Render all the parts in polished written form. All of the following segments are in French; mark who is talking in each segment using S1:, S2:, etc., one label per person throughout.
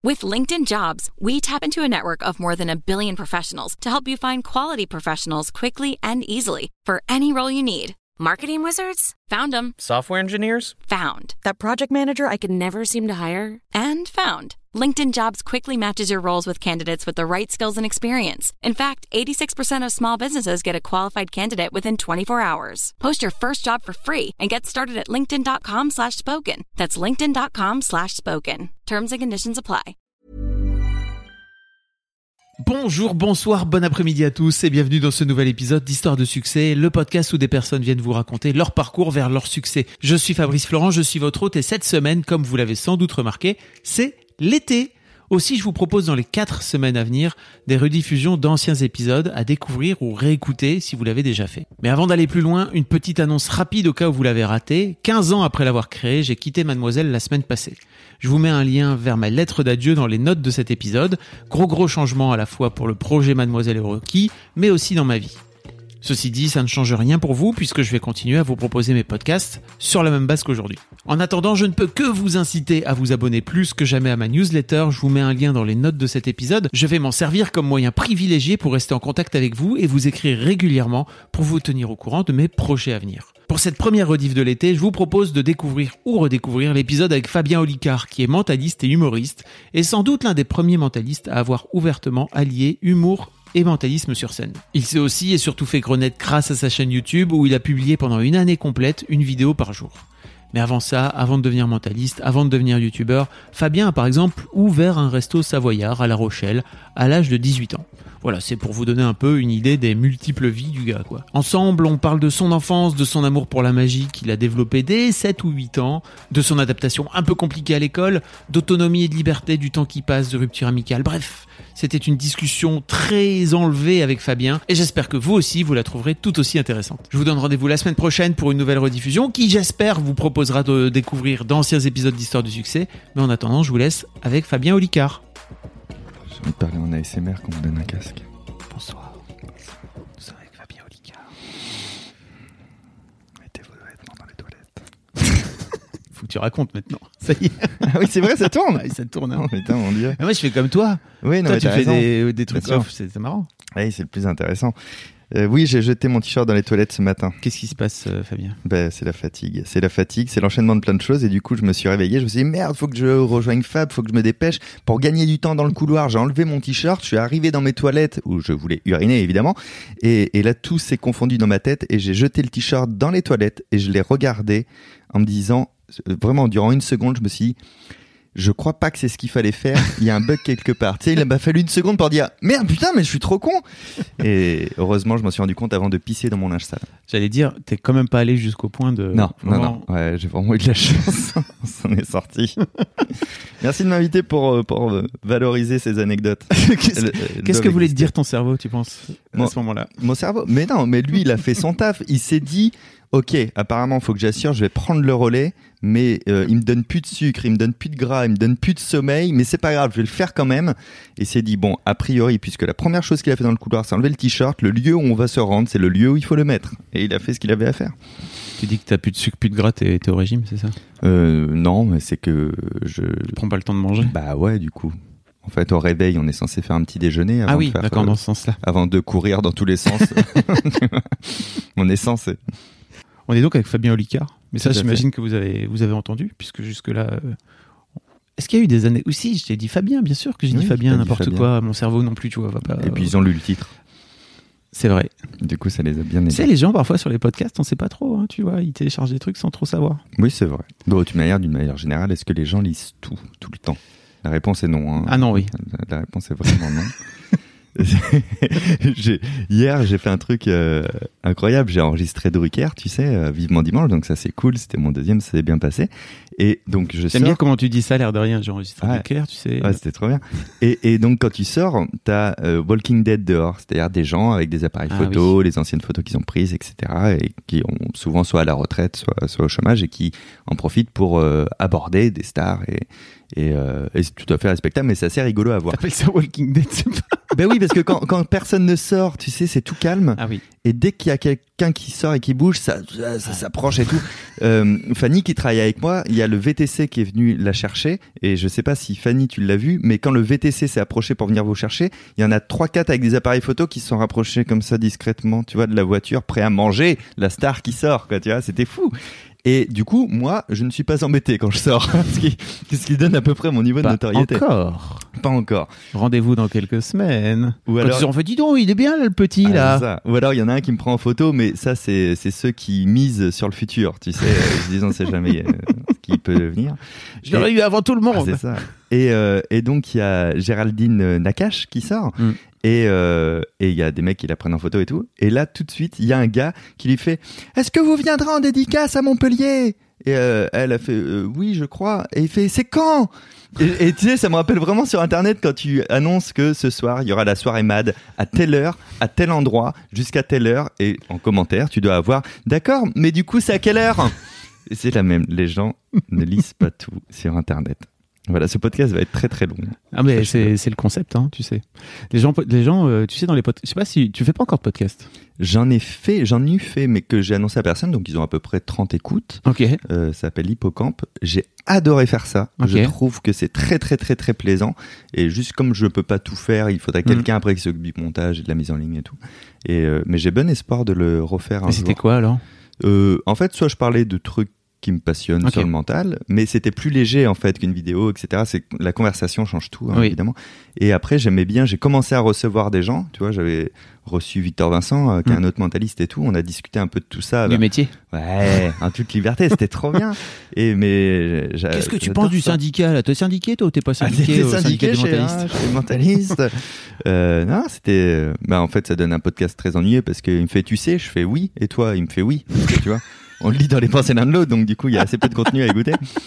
S1: With LinkedIn Jobs, we tap into a network of more than 1 billion professionals to help you find quality professionals quickly and easily for any role you need. Marketing wizards? Found them.
S2: Software engineers?
S1: Found. That project manager I could never seem to hire? And found. LinkedIn Jobs quickly matches your roles with candidates with the right skills and experience. In fact, 86% of small businesses get a qualified candidate within 24 hours. Post your first job for free and get started at linkedin.com/spoken. That's linkedin.com/spoken. Terms and conditions apply.
S3: Bonjour, bonsoir, bon après-midi à tous et bienvenue dans ce nouvel épisode d'Histoire de succès, le podcast où des personnes viennent vous raconter leur parcours vers leur succès. Je suis Fabrice Florent, je suis votre hôte et cette semaine, comme vous l'avez sans doute remarqué, c'est l'été. Aussi, je vous propose dans les 4 semaines à venir des rediffusions d'anciens épisodes à découvrir ou réécouter si vous l'avez déjà fait. Mais avant d'aller plus loin, une petite annonce rapide au cas où vous l'avez raté. 15 ans après l'avoir créé, j'ai quitté Mademoiselle la semaine passée. Je vous mets un lien vers ma lettre d'adieu dans les notes de cet épisode. Gros changement à la fois pour le projet Mademoiselle et Rocky, mais aussi dans ma vie. Ceci dit, ça ne change rien pour vous puisque je vais continuer à vous proposer mes podcasts sur la même base qu'aujourd'hui. En attendant, je ne peux que vous inciter à vous abonner plus que jamais à ma newsletter. Je vous mets un lien dans les notes de cet épisode. Je vais m'en servir comme moyen privilégié pour rester en contact avec vous et vous écrire régulièrement pour vous tenir au courant de mes projets à venir. Pour cette première rediff de l'été, je vous propose de découvrir ou redécouvrir l'épisode avec Fabien Olicard, qui est mentaliste et humoriste, et sans doute l'un des premiers mentalistes à avoir ouvertement allié humour et mentalisme sur scène. Il s'est aussi et surtout fait connaître grâce à sa chaîne YouTube où il a publié pendant une année complète une vidéo par jour. Mais avant ça, avant de devenir mentaliste, avant de devenir youtubeur, Fabien a par exemple ouvert un resto savoyard à La Rochelle à l'âge de 18 ans. Voilà, c'est pour vous donner un peu une idée des multiples vies du gars, quoi. Ensemble, on parle de son enfance, de son amour pour la magie qu'il a développé dès 7 ou 8 ans, de son adaptation un peu compliquée à l'école, d'autonomie et de liberté, du temps qui passe, de rupture amicale, bref. C'était une discussion très enlevée avec Fabien et j'espère que vous aussi, vous la trouverez tout aussi intéressante. Je vous donne rendez-vous la semaine prochaine pour une nouvelle rediffusion qui, j'espère, vous proposera de découvrir d'anciens épisodes d'Histoire du succès. Mais en attendant, je vous laisse avec Fabien Olicard.
S4: J'ai envie de parler en ASMR quand on me donne un casque.
S3: Bonsoir. Nous sommes avec Fabien Olicard.
S4: Mettez vos vêtements dans les toilettes.
S3: Faut que tu racontes maintenant. Ça y est.
S4: Ah oui, c'est vrai, ça tourne.
S3: Ah, ça tourne. Hein.
S4: Oh putain, mon Dieu.
S3: Mais moi, je fais comme toi.
S4: Oui, non,
S3: toi,
S4: mais
S3: tu
S4: t'as
S3: fais
S4: raison.
S3: des trucs
S4: Bien sûr.
S3: off. C'est marrant.
S4: Oui, c'est le plus intéressant. Oui, j'ai jeté mon t-shirt dans les toilettes ce matin.
S3: Qu'est-ce qui se passe, Fabien ?
S4: C'est la fatigue. C'est l'enchaînement de plein de choses. Et du coup, je me suis réveillé. Je me suis dit, merde, faut que je rejoigne Fab, faut que je me dépêche. Pour gagner du temps dans le couloir, j'ai enlevé mon t-shirt. Je suis arrivé dans mes toilettes où je voulais uriner, évidemment. Et là, tout s'est confondu dans ma tête. Et j'ai jeté le t-shirt dans les toilettes. Et je l'ai regardé en me disant, vraiment, durant une seconde, je me suis dit, je crois pas que c'est ce qu'il fallait faire. Il y a un bug quelque part. Tu sais, il m'a fallu une seconde pour dire merde, putain, mais je suis trop con. Et heureusement, je m'en suis rendu compte avant de pisser dans mon linge sale.
S3: J'allais dire, t'es quand même pas allé jusqu'au point de.
S4: Non.
S3: Vraiment...
S4: Ouais, j'ai vraiment eu de la chance. On s'en est sorti. Merci de m'inviter pour valoriser ces anecdotes.
S3: Qu'est-ce que voulait te dire ton cerveau, tu penses, à ce moment-là ?
S4: Mon cerveau. Mais non, mais lui, il a fait son taf. Il s'est dit. Ok, apparemment, faut que j'assure, je vais prendre le relais, mais il me donne plus de sucre, il me donne plus de gras, il me donne plus de sommeil, mais c'est pas grave, je vais le faire quand même. Et il s'est dit, bon, a priori, puisque la première chose qu'il a fait dans le couloir, c'est enlever le t-shirt, le lieu où on va se rendre, c'est le lieu où il faut le mettre. Et il a fait ce qu'il avait à faire.
S3: Tu dis que t'as plus de sucre, plus de gras, t'es au régime, c'est ça ?
S4: Non, mais c'est que
S3: Tu prends pas le temps de manger ?
S4: Bah ouais, du coup. En fait, au réveil, on est censé faire un petit déjeuner. Avant
S3: ah oui,
S4: de faire,
S3: d'accord, dans ce sens-là.
S4: Avant de courir dans tous les sens. On est censé.
S3: On est donc avec Fabien Olicard. Mais ça,
S4: Tout à
S3: j'imagine que vous avez entendu, puisque jusque-là... Est-ce qu'il y a eu des années... Aussi, je t'ai dit Fabien, bien sûr que j'ai dit Fabien, n'importe quoi. Mon cerveau non plus, tu vois, va pas...
S4: Et puis, ils ont lu le titre.
S3: C'est vrai.
S4: Du coup, ça les a bien aidés.
S3: Tu sais, les gens, parfois, sur les podcasts, on sait pas trop, hein, tu vois, ils téléchargent des trucs sans trop savoir.
S4: Oui, c'est vrai. Bon, d'une manière générale, est-ce que les gens lisent tout le temps ? La réponse est non. Hein.
S3: Ah non, oui.
S4: La réponse est vraiment non. Hier, j'ai fait un truc incroyable. J'ai enregistré Drucker, tu sais, Vivement Dimanche. Donc ça, c'est cool. C'était mon deuxième, ça s'est bien passé. Et donc je
S3: J'aime bien comment tu dis ça, l'air de rien. J'ai enregistré Drucker, tu sais.
S4: Ouais, c'était trop bien. Et donc quand tu sors, t'as Walking Dead dehors, c'est-à-dire des gens avec des appareils photos, les anciennes photos qu'ils ont prises, etc. Et qui ont souvent soit à la retraite, soit au chômage, et qui en profitent pour aborder des stars et c'est tout à fait respectable, mais c'est assez rigolo à voir.
S3: T'appelles ça Walking Dead, c'est pas...
S4: Ben oui, parce que quand personne ne sort, tu sais, c'est tout calme.
S3: Ah oui.
S4: Et dès qu'il y a quelqu'un qui sort et qui bouge, ça s'approche et tout. Fanny qui travaille avec moi, il y a le VTC qui est venu la chercher. Et je sais pas si Fanny, tu l'as vu, mais quand le VTC s'est approché pour venir vous chercher, il y en a 3-4 avec des appareils photo qui se sont rapprochés comme ça discrètement, tu vois, de la voiture, prêts à manger la star qui sort, quoi, tu vois, c'était fou. Et du coup, moi, je ne suis pas embêté quand je sors, ce qui donne à peu près mon niveau de notoriété. Pas encore.
S3: Rendez-vous dans quelques semaines.
S4: Ou alors,
S3: ils ont fait, dis donc, il est bien là, le petit là.
S4: Ça. Ou alors il y en a un qui me prend en photo, mais ça c'est ceux qui misent sur le futur, tu sais, ils se disent on sait jamais ce qui peut venir.
S3: Je l'aurais eu avant tout le monde.
S4: C'est ça. Et donc il y a Géraldine Nakache qui sort. Et il y a des mecs qui la prennent en photo et tout. Et là, tout de suite, il y a un gars qui lui fait « Est-ce que vous viendrez en dédicace à Montpellier ?» Et elle a fait « Oui, je crois. » Et il fait « C'est quand ?» Et tu sais, ça me rappelle vraiment sur Internet quand tu annonces que ce soir, il y aura la soirée MAD à telle heure, à tel endroit, jusqu'à telle heure. Et en commentaire, tu dois avoir « D'accord, mais du coup, c'est à quelle heure ?» Et c'est la même. Les gens ne lisent pas tout sur Internet. Voilà, ce podcast va être très très long.
S3: Ah mais c'est le concept, hein, tu sais. Les gens, tu sais, dans les podcasts, je sais pas si tu fais pas encore de podcast.
S4: J'en ai eu fait, mais que j'ai annoncé à personne, donc ils ont à peu près 30 écoutes.
S3: Ok.
S4: Ça s'appelle Hippocampe. J'ai adoré faire ça.
S3: Okay.
S4: Je trouve que c'est très très très très plaisant. Et juste comme je peux pas tout faire, il faudrait quelqu'un après qui s'occupe du montage et de la mise en ligne et tout. Mais j'ai bon espoir de le refaire un jour.
S3: Mais c'était quoi alors ?
S4: En fait, soit je parlais de trucs qui me passionne sur le mental, mais c'était plus léger en fait qu'une vidéo, etc. C'est la conversation change tout, hein, évidemment. Et après, j'aimais bien, j'ai commencé à recevoir des gens, tu vois, j'avais reçu Victor Vincent, qui est un autre mentaliste et tout. On a discuté un peu de tout ça.
S3: Du métier.
S4: Ouais, en toute liberté, c'était trop bien.
S3: Qu'est-ce que tu penses du syndicat là ? T'es syndiqué toi ou t'es pas syndiqué
S4: au syndicat des mentalistes ? Je suis mentaliste. Non, c'était. En fait, ça donne un podcast très ennuyeux parce qu'il me fait, tu sais, je fais oui, et toi, il me fait oui, tu vois. On le lit dans les pensées l'un de l'autre, donc du coup, il y a assez peu de contenu à écouter.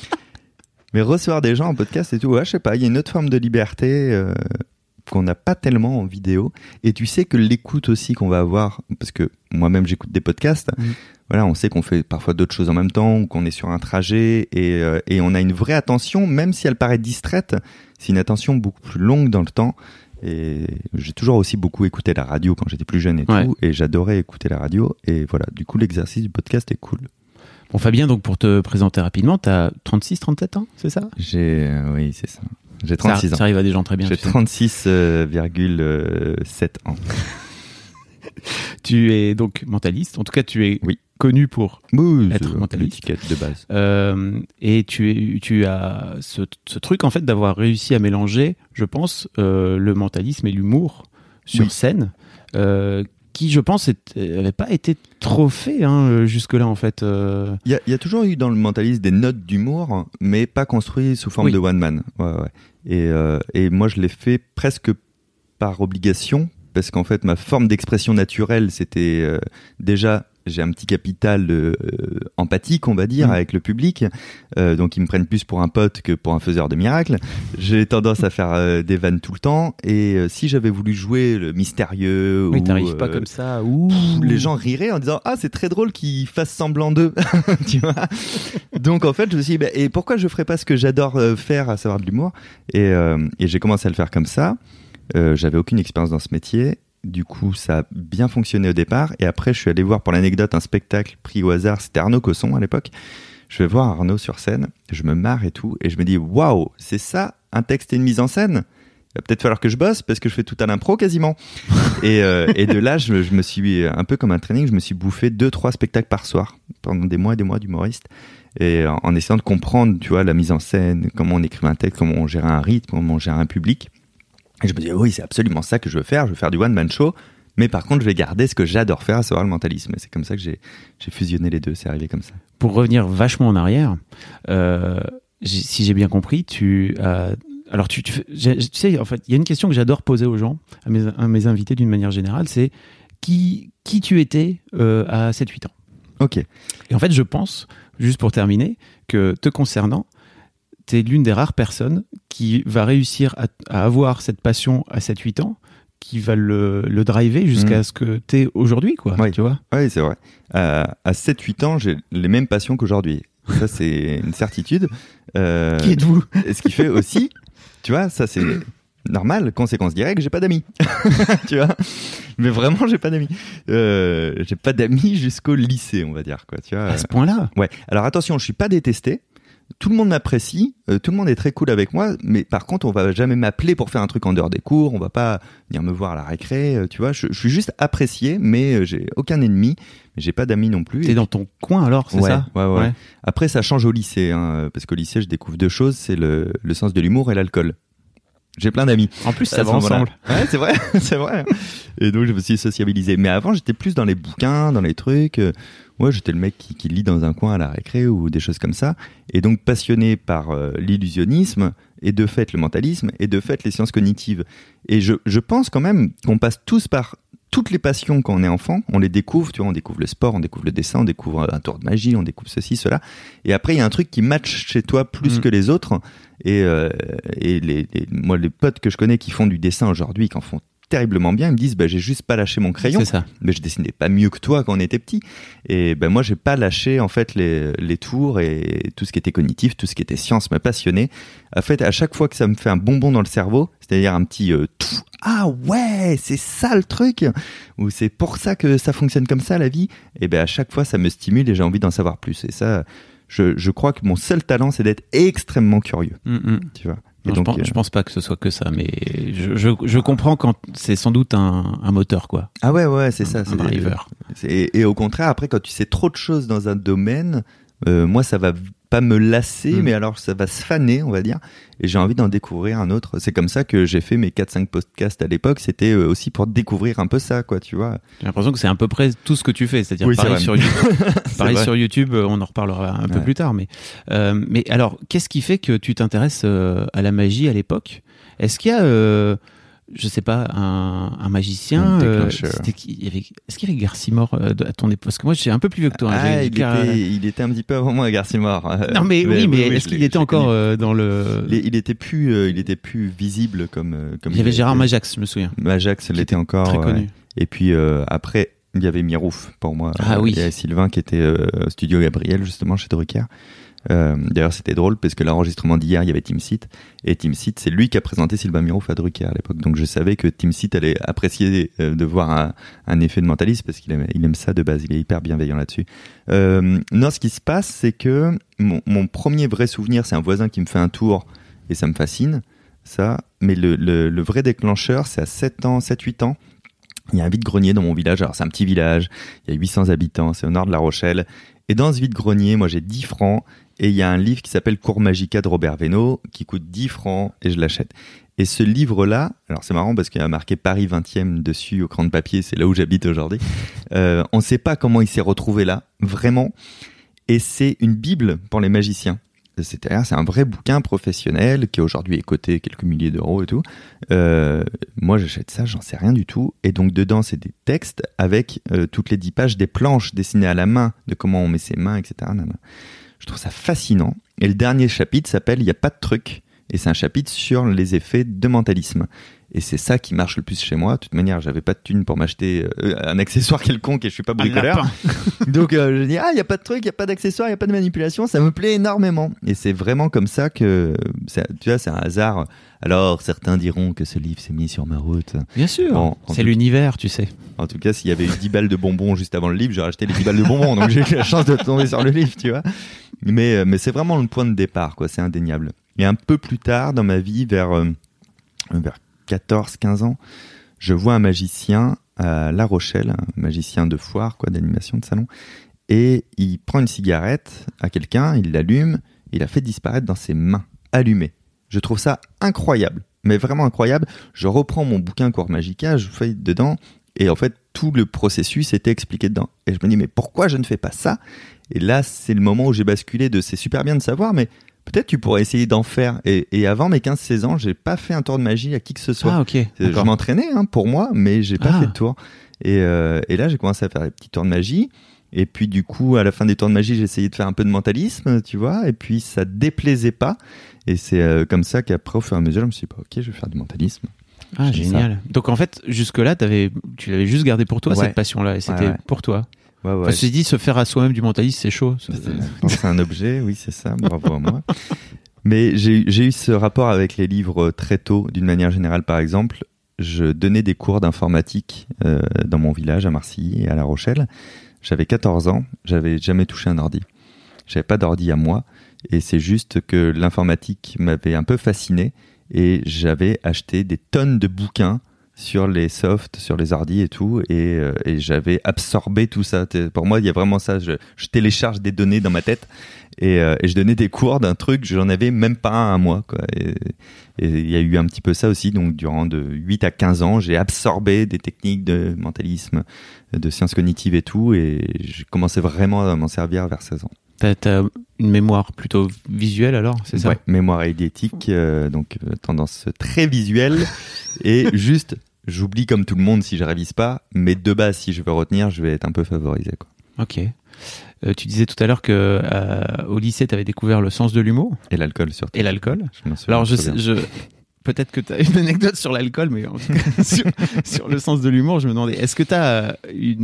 S4: Mais recevoir des gens en podcast et tout, ouais, je sais pas, il y a une autre forme de liberté qu'on n'a pas tellement en vidéo. Et tu sais que l'écoute aussi qu'on va avoir, parce que moi-même j'écoute des podcasts, voilà, on sait qu'on fait parfois d'autres choses en même temps, ou qu'on est sur un trajet, et on a une vraie attention, même si elle paraît distraite, c'est une attention beaucoup plus longue dans le temps. Et j'ai toujours aussi beaucoup écouté la radio quand j'étais plus jeune et tout, et j'adorais écouter la radio, et voilà, du coup l'exercice du podcast est cool.
S3: Bon Fabien, donc pour te présenter rapidement, t'as 36-37 ans, c'est ça ?
S4: Oui, c'est ça. J'ai 36 ans.
S3: Ça arrive à des gens très bien.
S4: J'ai 36,7 ans.
S3: Tu es donc mentaliste, en tout cas tu es connu pour être mentaliste.
S4: L'étiquette de base.
S3: Et tu as ce truc en fait d'avoir réussi à mélanger, je pense, le mentalisme et l'humour sur scène, qui je pense n'avait pas été trop fait jusque-là en fait.
S4: Il y a toujours eu dans le mentalisme des notes d'humour, mais pas construit sous forme de one man. Ouais. Et moi je l'ai fait presque par obligation, parce qu'en fait ma forme d'expression naturelle c'était déjà, j'ai un petit capital empathique, on va dire, avec le public. Donc, ils me prennent plus pour un pote que pour un faiseur de miracles. J'ai tendance à faire des vannes tout le temps. Et si j'avais voulu jouer le mystérieux...
S3: Oui, t'arrives pas comme ça.
S4: Les gens riraient en disant « Ah, c'est très drôle qu'ils fassent semblant d'eux. » Tu vois. Donc, en fait, je me suis dit « Et pourquoi je ferais pas ce que j'adore faire, à savoir de l'humour ?» Et j'ai commencé à le faire comme ça. J'avais aucune expérience dans ce métier. Du coup, ça a bien fonctionné au départ. Et après, je suis allé voir, pour l'anecdote, un spectacle pris au hasard. C'était Arnaud Cosson à l'époque. Je vais voir Arnaud sur scène. Je me marre et tout. Et je me dis, waouh, c'est ça, un texte et une mise en scène ? Il va peut-être falloir que je bosse parce que je fais tout à l'impro quasiment. Et de là, je me suis, un peu comme un training, je me suis bouffé 2-3 spectacles par soir pendant des mois et des mois d'humoriste. Et en essayant de comprendre, tu vois, la mise en scène, comment on écrivait un texte, comment on gérait un rythme, comment on gérait un public. Et je me dis, oui, c'est absolument ça que je veux faire. Je veux faire du one-man show. Mais par contre, je vais garder ce que j'adore faire, à savoir le mentalisme. Et c'est comme ça que j'ai fusionné les deux. C'est arrivé comme ça.
S3: Pour revenir vachement en arrière, si j'ai bien compris, tu sais, en fait, il y a une question que j'adore poser aux gens, à mes invités d'une manière générale, c'est qui tu étais à 7-8 ans.
S4: Ok.
S3: Et en fait, je pense, juste pour terminer, que te concernant, t'es l'une des rares personnes qui va réussir à avoir cette passion à 7-8 ans, qui va le driver jusqu'à ce que t'es aujourd'hui, quoi.
S4: Oui.
S3: Tu vois ?
S4: Oui, c'est vrai. À 7-8 ans, j'ai les mêmes passions qu'aujourd'hui. Ça, c'est une certitude.
S3: Qui êtes-vous ?
S4: Ce qui fait aussi, tu vois, ça c'est normal, conséquence directe, j'ai pas d'amis. Tu vois, mais vraiment, j'ai pas d'amis. J'ai pas d'amis jusqu'au lycée, on va dire, quoi. Tu vois.
S3: À ce point-là.
S4: Ouais. Alors attention, je suis pas détesté. Tout le monde m'apprécie, tout le monde est très cool avec moi, mais par contre, on va jamais m'appeler pour faire un truc en dehors des cours, on va pas venir me voir à la récré, tu vois. Je suis juste apprécié, mais j'ai aucun ennemi, mais j'ai pas d'amis non plus.
S3: T'es dans ton coin alors, c'est ça?
S4: Ouais. Après, ça change au lycée, hein, parce qu'au lycée, je découvre deux choses, c'est le sens de l'humour et l'alcool. J'ai plein d'amis.
S3: En plus, ça va ensemble.
S4: Ouais, c'est vrai, c'est vrai. Et donc, je me suis sociabilisé. Mais avant, j'étais plus dans les bouquins, dans les trucs. Ouais, j'étais le mec qui lit dans un coin à la récré ou des choses comme ça. Et donc, passionné par l'illusionnisme et de fait le mentalisme et de fait les sciences cognitives. Et je pense quand même qu'on passe tous par toutes les passions quand on est enfant. On les découvre, tu vois, on découvre le sport, on découvre le dessin, on découvre un tour de magie, on découvre ceci, cela. Et après, il y a un truc qui match chez toi plus que les autres. Et moi, les potes que je connais qui font du dessin aujourd'hui, qui en font terriblement bien, ils me disent j'ai juste pas lâché mon crayon.
S3: C'est ça.
S4: Mais je dessinais pas mieux que toi quand on était petit. Et moi, j'ai pas lâché en fait les tours et tout ce qui était cognitif, tout ce qui était science m'a passionné. En fait, à chaque fois que ça me fait un bonbon dans le cerveau, c'est-à-dire un petit ah ouais, c'est ça le truc, ou c'est pour ça que ça fonctionne comme ça la vie. Et à chaque fois, ça me stimule et j'ai envie d'en savoir plus. Et ça, je crois que mon seul talent, c'est d'être extrêmement curieux. Tu vois.
S3: Non, donc, je pense pas que ce soit que ça, mais je comprends quand c'est sans doute un moteur, quoi.
S4: Ah ouais, c'est ça.
S3: Un driver.
S4: Et au contraire, après, quand tu sais trop de choses dans un domaine, moi, ça va pas me lasser, mais alors ça va se faner, on va dire. Et j'ai envie d'en découvrir un autre. C'est comme ça que j'ai fait mes 4-5 podcasts à l'époque. C'était aussi pour découvrir un peu ça, quoi, tu vois.
S3: J'ai l'impression que c'est à peu près tout ce que tu fais. C'est-à-dire pareil sur YouTube. Pareil sur YouTube, on en reparlera un peu plus tard. Mais alors, qu'est-ce qui fait que tu t'intéresses à la magie à l'époque? Est-ce qu'il y a... je sais pas, un magicien. Est-ce qu'il y avait Garcimore à ton époque? Parce que moi, je suis un peu plus vieux que toi.
S4: Il était un petit peu avant moi, Garcimore.
S3: Non, mais est-ce qu'il était encore dans le...
S4: Il était plus visible comme
S3: il y avait Gérard Majax, je me souviens.
S4: Majax l'était encore.
S3: Très connu.
S4: Et puis après, il y avait Mirouf pour moi.
S3: Ah oui.
S4: Il y avait Sylvain qui était au studio Gabriel, justement, chez Drucker. D'ailleurs, c'était drôle parce que l'enregistrement d'hier, il y avait Tim Seat. Et Tim Seat, c'est lui qui a présenté Sylvain Mirouf à Drucker à l'époque. Donc, je savais que Tim Seat allait apprécier de voir un effet de mentalisme parce qu'il aime ça de base. Il est hyper bienveillant là-dessus. Non, ce qui se passe, c'est que mon premier vrai souvenir, c'est un voisin qui me fait un tour et ça me fascine, ça. Mais le vrai déclencheur, c'est à 7-8 ans. Il y a un vide-grenier dans mon village. Alors, c'est un petit village. Il y a 800 habitants. C'est au nord de La Rochelle. Et dans ce vide-grenier, moi, j'ai 10 francs. Et il y a un livre qui s'appelle Cours Magica de Robert Veynaud, qui coûte 10 francs, et je l'achète. Et ce livre-là, alors c'est marrant parce qu'il y a marqué Paris 20e dessus au crayon de papier, c'est là où j'habite aujourd'hui. On ne sait pas comment il s'est retrouvé là, vraiment. Et c'est une bible pour les magiciens. C'est un vrai bouquin professionnel qui aujourd'hui est coté quelques milliers d'euros et tout. Moi, j'achète ça, j'en sais rien du tout. Et donc, dedans, c'est des textes avec toutes les 10 pages, des planches dessinées à la main de comment on met ses mains, etc. Je trouve ça fascinant. Et le dernier chapitre s'appelle « Il n'y a pas de truc ». Et c'est un chapitre sur les effets de mentalisme. Et c'est ça qui marche le plus chez moi. De toute manière, j'avais pas de thune pour m'acheter un accessoire quelconque et je suis pas bricoleur. Donc je dis il y a pas de truc, il y a pas d'accessoire, il y a pas de manipulation, ça me plaît énormément. Et c'est vraiment comme ça que tu vois, c'est un hasard. Alors certains diront que ce livre s'est mis sur ma route.
S3: Bien sûr. Bon, c'est l'univers, tu sais.
S4: En tout cas, s'il y avait eu 10 balles de bonbons juste avant le livre, j'aurais acheté les 10 balles de bonbons. Donc j'ai eu la chance de tomber sur le livre, tu vois. Mais c'est vraiment le point de départ, quoi, c'est indéniable. Et un peu plus tard dans ma vie, vers 14-15 ans, je vois un magicien à La Rochelle, un magicien de foire, quoi, d'animation de salon, et il prend une cigarette à quelqu'un, il l'allume, il la fait disparaître dans ses mains, allumées. Je trouve ça incroyable, mais vraiment incroyable. Je reprends mon bouquin Cours Magica, je feuille dedans, et en fait, tout le processus était expliqué dedans. Et je me dis, mais pourquoi je ne fais pas ça? Et là, c'est le moment où j'ai basculé de c'est super bien de savoir, mais peut-être tu pourrais essayer d'en faire. Et avant mes 15-16 ans, j'ai pas fait un tour de magie à qui que ce soit.
S3: Ah, ok.
S4: Je m'entraînais pour moi, mais j'ai pas fait de tour. Et là, j'ai commencé à faire des petits tours de magie. Et puis du coup, à la fin des tours de magie, j'ai essayé de faire un peu de mentalisme, tu vois. Et puis ça déplaisait pas. Et c'est comme ça qu'après, au fur et à mesure, je me suis dit, ok, je vais faire du mentalisme.
S3: Ah, génial. Ça. Donc en fait, jusque-là, tu l'avais juste gardé pour toi, cette passion-là. Et c'était pour toi.
S4: Ouais.
S3: Enfin, je me suis dit, se faire à soi-même du mentalisme, c'est chaud.
S4: C'est un objet, oui, c'est ça. Bravo à moi. Mais j'ai eu ce rapport avec les livres très tôt, d'une manière générale. Par exemple, je donnais des cours d'informatique dans mon village à Marcilly et à La Rochelle. J'avais 14 ans, j'avais jamais touché un ordi. J'avais pas d'ordi à moi, et c'est juste que l'informatique m'avait un peu fasciné, et j'avais acheté des tonnes de bouquins sur les softs, sur les ordis et tout, et j'avais absorbé tout ça. Pour moi, il y a vraiment ça. Je télécharge des données dans ma tête, et je donnais des cours d'un truc, j'en avais même pas un mois, quoi. Et il y a eu un petit peu ça aussi. Donc, durant de 8 à 15 ans, j'ai absorbé des techniques de mentalisme, de sciences cognitives et tout, et j'ai commencé vraiment à m'en servir vers 16 ans.
S3: T'as une mémoire plutôt visuelle alors, c'est ça?
S4: Ouais, mémoire eidétique, donc tendance très visuelle, et juste, j'oublie comme tout le monde si je révise pas, mais de base, si je veux retenir, je vais être un peu favorisé, quoi.
S3: Ok. Tu disais tout à l'heure que au lycée, t'avais découvert le sens de l'humour.
S4: Et l'alcool surtout.
S3: Et l'alcool.
S4: Je m'en souviens.
S3: Alors peut-être que tu as une anecdote sur l'alcool, mais en tout cas, sur le sens de l'humour, je me demandais, est-ce que tu as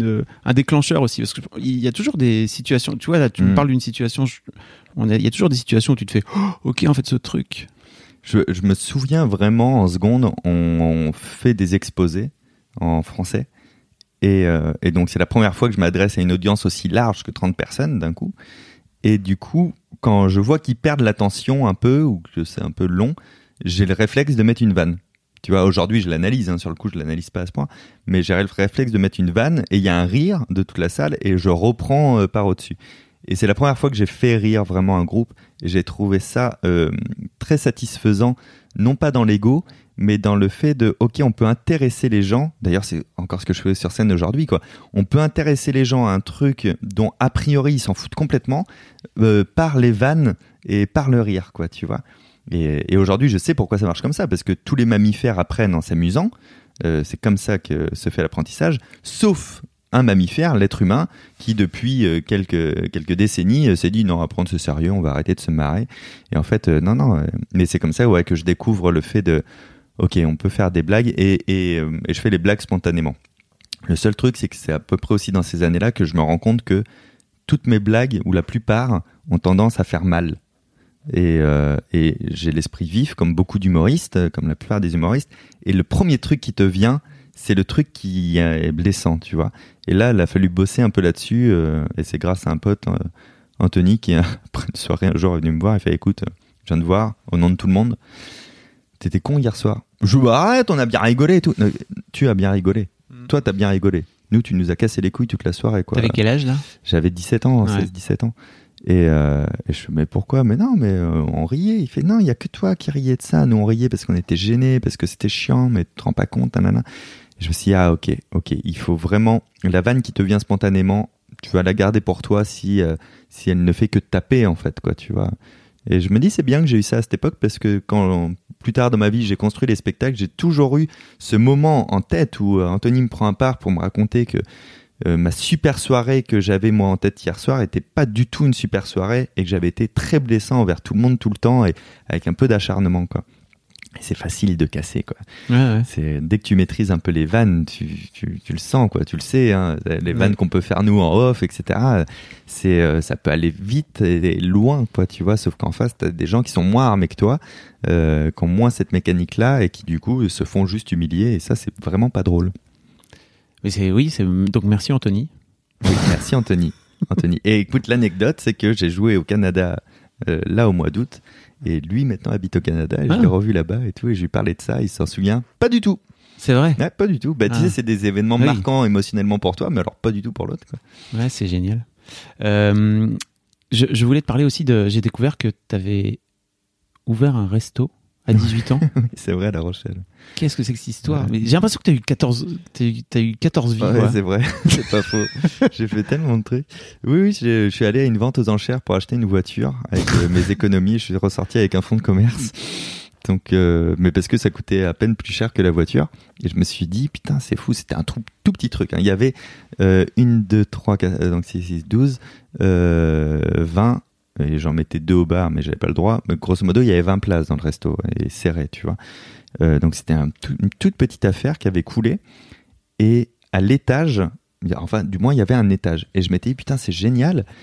S3: un déclencheur aussi? Parce qu'il y a toujours des situations, tu vois, là, tu me parles d'une situation, il y a toujours des situations où tu te fais, oh, ok, en fait, ce truc.
S4: Je me souviens vraiment, en seconde, on fait des exposés en français. Et donc, c'est la première fois que je m'adresse à une audience aussi large que 30 personnes d'un coup. Et du coup, quand je vois qu'ils perdent l'attention un peu, ou que c'est un peu long, j'ai le réflexe de mettre une vanne. Tu vois, aujourd'hui, je l'analyse, hein, sur le coup, je l'analyse pas à ce point, mais j'ai le réflexe de mettre une vanne, et il y a un rire de toute la salle, et je reprends par au-dessus. Et c'est la première fois que j'ai fait rire vraiment un groupe, et j'ai trouvé ça très satisfaisant, non pas dans l'ego, mais dans le fait de, ok, on peut intéresser les gens, d'ailleurs c'est encore ce que je fais sur scène aujourd'hui, quoi. On peut intéresser les gens à un truc dont a priori ils s'en foutent complètement, par les vannes et par le rire, quoi, tu vois. Et aujourd'hui, je sais pourquoi ça marche comme ça, parce que tous les mammifères apprennent en s'amusant, c'est comme ça que se fait l'apprentissage, sauf un mammifère, l'être humain, qui depuis quelques décennies s'est dit non, apprendre ce sérieux, on va arrêter de se marrer. Et en fait, non, mais c'est comme ça, ouais, que je découvre le fait de, ok, on peut faire des blagues, et je fais les blagues spontanément. Le seul truc, c'est que c'est à peu près aussi dans ces années-là que je me rends compte que toutes mes blagues, ou la plupart, ont tendance à faire mal. Et j'ai l'esprit vif, comme beaucoup d'humoristes, comme la plupart des humoristes, et le premier truc qui te vient, c'est le truc qui est blessant, tu vois. Et là, il a fallu bosser un peu là-dessus, et c'est grâce à un pote, Anthony, qui après une soirée un jour est venu me voir, il fait, écoute, je viens de voir, au nom de tout le monde, t'étais con hier soir. Je dis, arrête, on a bien rigolé et tout. Tu as bien rigolé. Toi, t'as bien rigolé. Nous, tu nous as cassé les couilles toute la soirée, quoi.
S3: T'avais quel âge, là?
S4: J'avais 17 ans, ouais. 16-17 ans. Et je fais, mais pourquoi? Mais non, mais on riait. Il fait, non, il y a que toi qui riais de ça. Nous, on riait parce qu'on était gênés, parce que c'était chiant, mais tu te rends pas compte, nanana. Et je me suis dit, ah, ok, il faut vraiment, la vanne qui te vient spontanément, tu vas la garder pour toi si elle ne fait que taper, en fait, quoi, tu vois. Et je me dis, c'est bien que j'ai eu ça à cette époque, parce que quand, plus tard dans ma vie, j'ai construit les spectacles, j'ai toujours eu ce moment en tête où Anthony me prend un part pour me raconter que ma super soirée que j'avais moi en tête hier soir était pas du tout une super soirée, et que j'avais été très blessant envers tout le monde tout le temps, et avec un peu d'acharnement, quoi. Et c'est facile de casser, quoi.
S3: Ouais.
S4: C'est, dès que tu maîtrises un peu les vannes, tu le sens, quoi. Tu le sais, hein, les vannes qu'on peut faire nous en off, etc. Ça peut aller vite et loin, quoi, tu vois. Sauf qu'en face, t'as des gens qui sont moins armés que toi, qui ont moins cette mécanique-là, et qui du coup se font juste humilier. Et ça, c'est vraiment pas drôle.
S3: Mais donc merci Anthony.
S4: Oui, merci Anthony. Et écoute, l'anecdote, c'est que j'ai joué au Canada là au mois d'août, et lui maintenant habite au Canada, et je l'ai revu là-bas et tout, et je lui parlais de ça, il s'en souvient pas du tout.
S3: C'est vrai?
S4: Ouais, pas du tout. Tu sais, c'est des événements marquants émotionnellement pour toi, mais alors pas du tout pour l'autre, quoi.
S3: Ouais, c'est génial. Je voulais te parler aussi j'ai découvert que t'avais ouvert un resto à 18 ans.
S4: Oui, c'est vrai, à La Rochelle.
S3: Qu'est-ce que c'est que cette histoire? Mais j'ai l'impression que t'as eu 14 vies.
S4: Ouais,
S3: quoi.
S4: c'est vrai, c'est pas faux. J'ai fait tellement de trucs. Oui, je suis allé à une vente aux enchères pour acheter une voiture avec mes économies. Je suis ressorti avec un fonds de commerce. Donc, mais parce que ça coûtait à peine plus cher que la voiture. Et je me suis dit, putain, c'est fou, c'était un tout petit truc, hein. Il y avait 1, 2, 3, 4, donc 6, 12, 20, et j'en mettais 2 au bar, mais j'avais pas le droit. Mais grosso modo, il y avait 20 places dans le resto, et serré, tu vois. Donc c'était une toute petite affaire qui avait coulé. Et à l'étage, enfin, du moins, il y avait un étage. Et je m'étais dit, putain, c'est génial,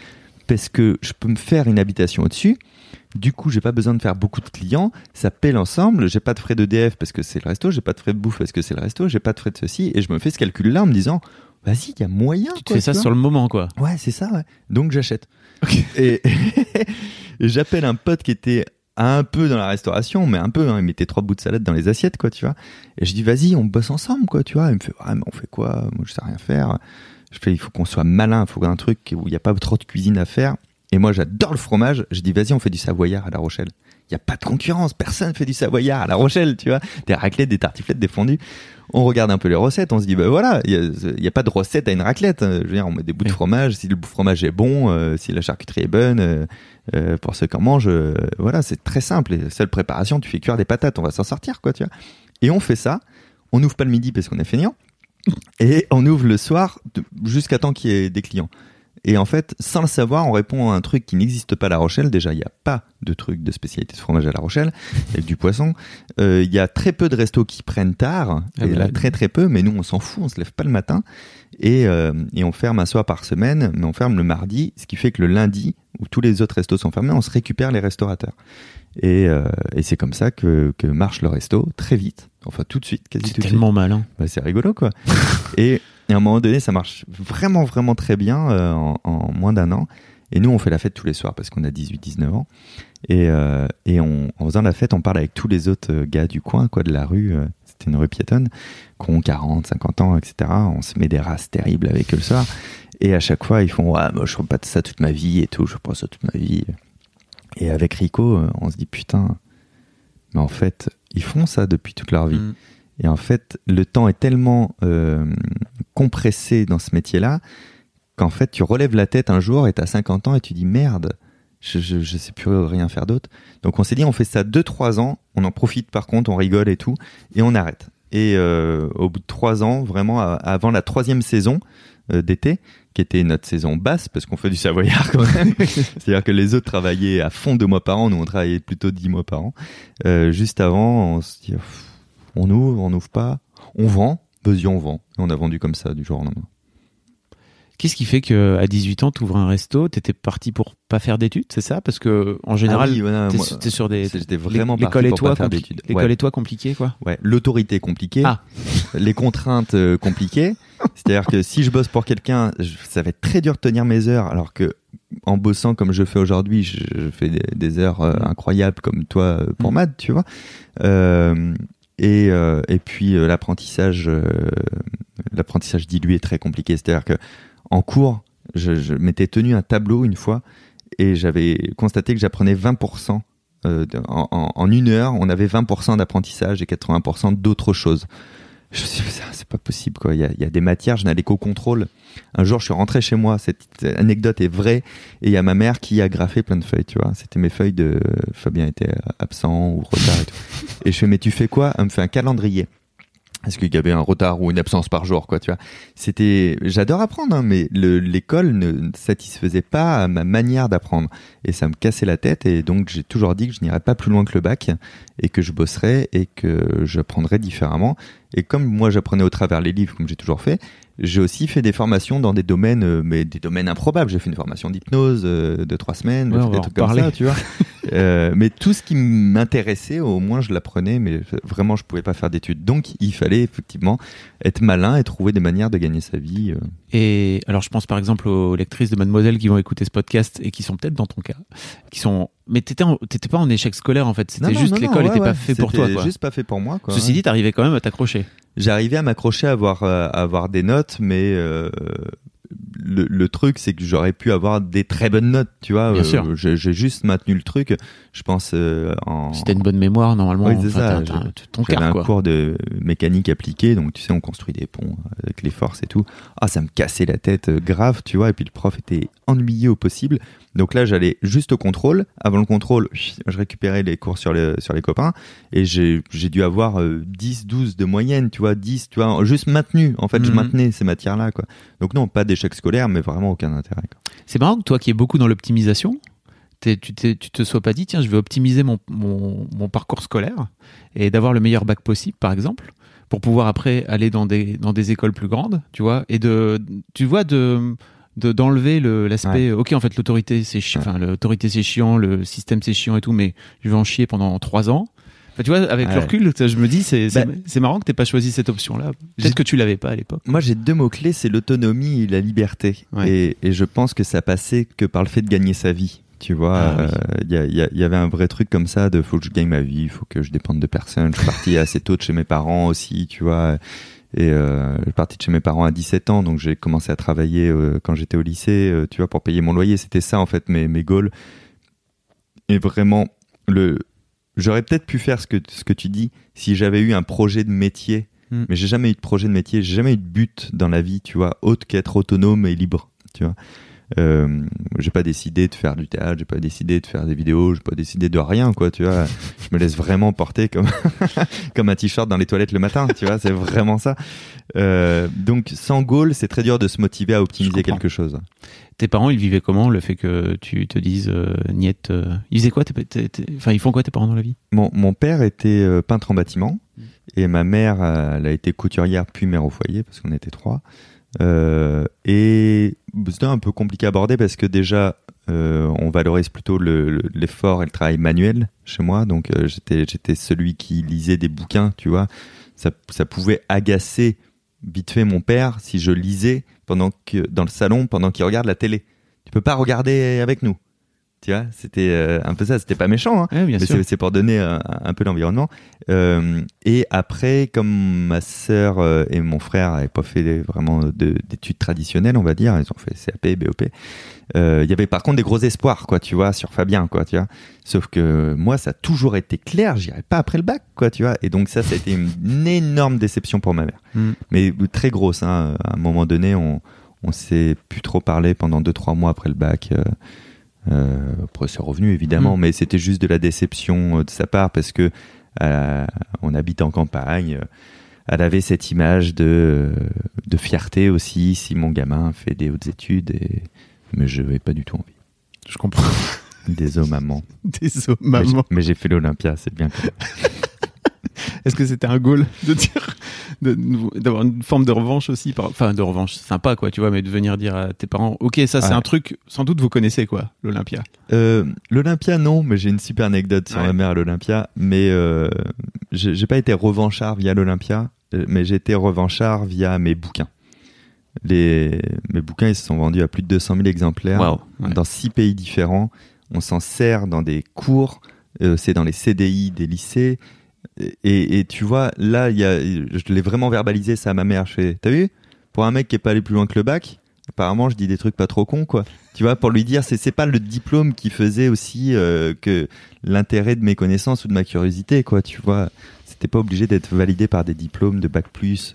S4: parce que je peux me faire une habitation au-dessus. Du coup, j'ai pas besoin de faire beaucoup de clients. Ça paie l'ensemble. J'ai pas de frais d'EDF parce que c'est le resto. J'ai pas de frais de bouffe parce que c'est le resto. J'ai pas de frais de ceci. Et je me fais ce calcul-là en me disant, vas-y, il y a moyen.
S3: Tu te fais ça sur le moment, quoi.
S4: Ouais, c'est ça, ouais. Donc, j'achète.
S3: Okay.
S4: Et j'appelle un pote qui était un peu dans la restauration, mais un peu, hein, il mettait 3 bouts de salade dans les assiettes, quoi, tu vois. Et je dis, vas-y, on bosse ensemble, quoi, tu vois. Il me fait, mais on fait quoi? Moi, je sais rien faire. Je fais, il faut qu'on soit malin, il faut un truc où il n'y a pas trop de cuisine à faire. Et moi, j'adore le fromage. Je dis, vas-y, on fait du savoyard à La Rochelle. Il n'y a pas de concurrence. Personne fait du savoyard à La Rochelle, tu vois. Des raclettes, des tartiflettes, des fondus. On regarde un peu les recettes. On se dit, voilà, il n'y a pas de recette à une raclette. Je veux dire, on met des bouts de fromage. Si le bout de fromage est bon, si la charcuterie est bonne, pour ceux qui en mangent, voilà, c'est très simple. Et seule préparation, tu fais cuire des patates. On va s'en sortir, quoi, tu vois. Et on fait ça. On n'ouvre pas le midi parce qu'on est feignant. Et on ouvre le soir jusqu'à temps qu'il y ait des clients. Et en fait, sans le savoir, on répond à un truc qui n'existe pas à La Rochelle. Déjà, il n'y a pas de truc de spécialité de fromage à La Rochelle, avec du poisson. Il y a très peu de restos qui prennent tard, très très peu, mais nous on s'en fout, on se lève pas le matin. Et on ferme un soir par semaine, mais on ferme le mardi, ce qui fait que le lundi, où tous les autres restos sont fermés, on se récupère les restaurateurs. Et c'est comme ça que marche le resto, très vite, enfin tout de suite, quasi tout de suite.
S3: C'est tellement malin.
S4: Bah, c'est rigolo, quoi. Et à un moment donné, ça marche vraiment, vraiment très bien en moins d'un an. Et nous, on fait la fête tous les soirs parce qu'on a 18-19 ans. Et en faisant la fête, on parle avec tous les autres gars du coin, quoi, de la rue. C'était une rue piétonne, qui ont 40, 50 ans, etc. On se met des races terribles avec eux le soir. Et à chaque fois, ils font, moi, je ferai pas de ça toute ma vie et tout. Je ferai pas ça toute ma vie. Et avec Rico, on se dit, putain, mais en fait, ils font ça depuis toute leur vie. Et en fait, le temps est tellement compressé dans ce métier-là qu'en fait, tu relèves la tête un jour et t'as 50 ans et tu dis merde, je sais plus rien faire d'autre. Donc on s'est dit, on fait ça 2-3 ans, on en profite par contre, on rigole et tout, et on arrête. Et au bout de 3 ans, vraiment avant la 3e saison d'été, qui était notre saison basse, parce qu'on fait du savoyard quand même, c'est-à-dire que les autres travaillaient à fond 2 mois par an, nous on travaillait plutôt 10 mois par an. Juste avant, on se dit... on ouvre pas, on vend, vas-y on vend. Et on a vendu comme ça du jour au lendemain.
S3: Qu'est-ce qui fait qu'à 18 ans, tu ouvres un resto, t'étais parti pour pas faire d'études, c'est ça? Parce que en général, t'es sur des...
S4: J'étais vraiment
S3: l'école
S4: parti pour pas faire d'études.
S3: L'école et toi, compliqué, quoi?
S4: Ouais, l'autorité compliquée, les contraintes compliquées. C'est-à-dire que si je bosse pour quelqu'un, ça va être très dur de tenir mes heures, alors que en bossant comme je fais aujourd'hui, je fais des heures incroyables comme toi pour Mad, tu vois. Et puis l'apprentissage dilué est très compliqué. C'est-à-dire que en cours, je m'étais tenu un tableau une fois et j'avais constaté que j'apprenais 20%. En une heure, on avait 20% d'apprentissage et 80% d'autres choses. Je me suis dit, c'est pas possible, quoi. Il y a des matières, je n'allais qu'au contrôle. Un jour, je suis rentré chez moi, cette anecdote est vraie, et il y a ma mère qui a graffé plein de feuilles, tu vois. C'était mes feuilles de Fabien était absent ou retard et tout. Et je fais, mais tu fais quoi? Elle me fait un calendrier. Est-ce qu'il y avait un retard ou une absence par jour, quoi, tu vois. J'adore apprendre, hein, mais l'école ne satisfaisait pas à ma manière d'apprendre. Et ça me cassait la tête, et donc j'ai toujours dit que je n'irais pas plus loin que le bac, et que je bosserais, et que j'apprendrais différemment. Et comme moi j'apprenais au travers les livres, comme j'ai toujours fait, j'ai aussi fait des formations dans des domaines, mais des domaines improbables. J'ai fait une formation d'hypnose de 3 semaines, des trucs comme ça, tu vois. Mais tout ce qui m'intéressait, au moins je l'apprenais, mais vraiment je pouvais pas faire d'études. Donc il fallait effectivement être malin et trouver des manières de gagner sa vie.
S3: Et alors je pense par exemple aux lectrices de Mademoiselle qui vont écouter ce podcast et qui sont peut-être dans ton cas, mais t'étais pas en échec scolaire en fait, c'était juste l'école était pas fait pour toi, quoi.
S4: C'était juste pas fait pour moi, quoi.
S3: Ceci dit, t'arrivais quand même à t'accrocher.
S4: J'arrivais à m'accrocher, à avoir des notes, mais le truc, c'est que j'aurais pu avoir des très bonnes notes, tu vois.
S3: Bien sûr.
S4: J'ai juste maintenu le truc. Je pense
S3: Si t'as une bonne mémoire, normalement,
S4: oui, c'est ça.
S3: Ton
S4: J'avais
S3: quart,
S4: un
S3: quoi.
S4: cours de mécanique appliquée, donc tu sais, on construit des ponts avec les forces et tout. Ça me cassait la tête grave, tu vois. Et puis le prof était ennuyé au possible. Donc là, j'allais juste au contrôle. Avant le contrôle, je récupérais les cours sur les copains. Et j'ai dû avoir 10, 12 de moyenne, tu vois, 10, tu vois, juste maintenu. En fait, je maintenais ces matières-là, quoi. Donc non, pas d'échec scolaire, mais vraiment aucun intérêt, quoi.
S3: C'est marrant que toi qui es beaucoup dans l'optimisation, tu te sois pas dit, tiens, je vais optimiser mon parcours scolaire et d'avoir le meilleur bac possible, par exemple, pour pouvoir après aller dans des écoles plus grandes, tu vois, et de d'enlever l'aspect. Ok, en fait, l'autorité c'est chiant. Enfin, l'autorité c'est chiant, le système c'est chiant et tout, mais je vais en chier pendant 3 ans. Enfin, tu vois, avec le recul, je me dis, c'est marrant que t'aies pas choisi cette option-là. Peut-être que tu l'avais pas à l'époque.
S4: Moi, j'ai 2 mots-clés, c'est l'autonomie et la liberté. Et je pense que ça passait que par le fait de gagner sa vie. Tu vois, il y avait un vrai truc comme ça de faut que je gagne ma vie, faut que je dépende de personne. Je suis parti assez tôt de chez mes parents aussi, tu vois. Et je suis parti de chez mes parents à 17 ans, donc j'ai commencé à travailler quand j'étais au lycée, tu vois, pour payer mon loyer. C'était ça, en fait, mes goals. Et vraiment, j'aurais peut-être pu faire ce que tu dis si j'avais eu un projet de métier, mais j'ai jamais eu de projet de métier, j'ai jamais eu de but dans la vie, tu vois, autre qu'être autonome et libre, tu vois. J'ai pas décidé de faire du théâtre, j'ai pas décidé de faire des vidéos, j'ai pas décidé de rien, quoi, tu vois. Je me laisse vraiment porter comme un t-shirt dans les toilettes le matin, tu vois, c'est vraiment ça. Donc sans goal, c'est très dur de se motiver à optimiser quelque chose.
S3: Tes parents, ils vivaient comment, le fait que tu te dises niette, ils faisaient quoi enfin, ils font quoi tes parents dans la vie?
S4: Mon père était peintre en bâtiment et ma mère, elle a été couturière puis mère au foyer parce qu'on était 3. Et c'était un peu compliqué à aborder parce que déjà on valorise plutôt l'effort et le travail manuel chez moi, donc j'étais celui qui lisait des bouquins, tu vois. Ça pouvait agacer vite fait mon père si je lisais dans le salon pendant qu'il regarde la télé. Tu peux pas regarder avec nous, tu vois. C'était un peu ça, c'était pas méchant, hein, mais c'est pour donner un peu l'environnement. Et après, comme ma sœur et mon frère n'avaient pas fait vraiment d'études traditionnelles, on va dire, ils ont fait CAP, BOP. Il y avait par contre des gros espoirs, quoi, tu vois, sur Fabien, quoi, tu vois. Sauf que moi, ça a toujours été clair, j'irais pas après le bac, quoi, tu vois. Et donc ça a été une énorme déception pour ma mère. Mais très grosse, hein. À un moment donné, on s'est plus trop parlé pendant 2-3 mois après le bac. Après c'est revenu évidemment, mais c'était juste de la déception de sa part parce que on habite en campagne. Elle avait cette image de fierté aussi si mon gamin fait des hautes études, mais je n'avais pas du tout envie.
S3: Je comprends.
S4: Désolé maman.
S3: Désolé maman.
S4: Mais j'ai fait l'Olympia, c'est bien.
S3: Est-ce que c'était un goal de dire d'avoir une forme de revanche aussi, enfin de revanche sympa, quoi, tu vois, mais de venir dire à tes parents, ok, ça c'est un truc, sans doute vous connaissez, quoi, l'Olympia.
S4: L'Olympia non, mais j'ai une super anecdote sur ma mère à l'Olympia, mais j'ai pas été revanchard via l'Olympia, mais j'ai été revanchard via mes bouquins. Mes bouquins, ils se sont vendus à plus de 200 000 exemplaires dans 6 pays différents. On s'en sert dans des cours, c'est dans les CDI des lycées. Et tu vois, là, je l'ai vraiment verbalisé ça à ma mère. Je fais, t'as vu? Pour un mec qui est pas allé plus loin que le bac, apparemment, je dis des trucs pas trop cons, quoi. Tu vois, pour lui dire, c'est pas le diplôme qui faisait aussi que l'intérêt de mes connaissances ou de ma curiosité, quoi. Tu vois, c'était pas obligé d'être validé par des diplômes de bac plus.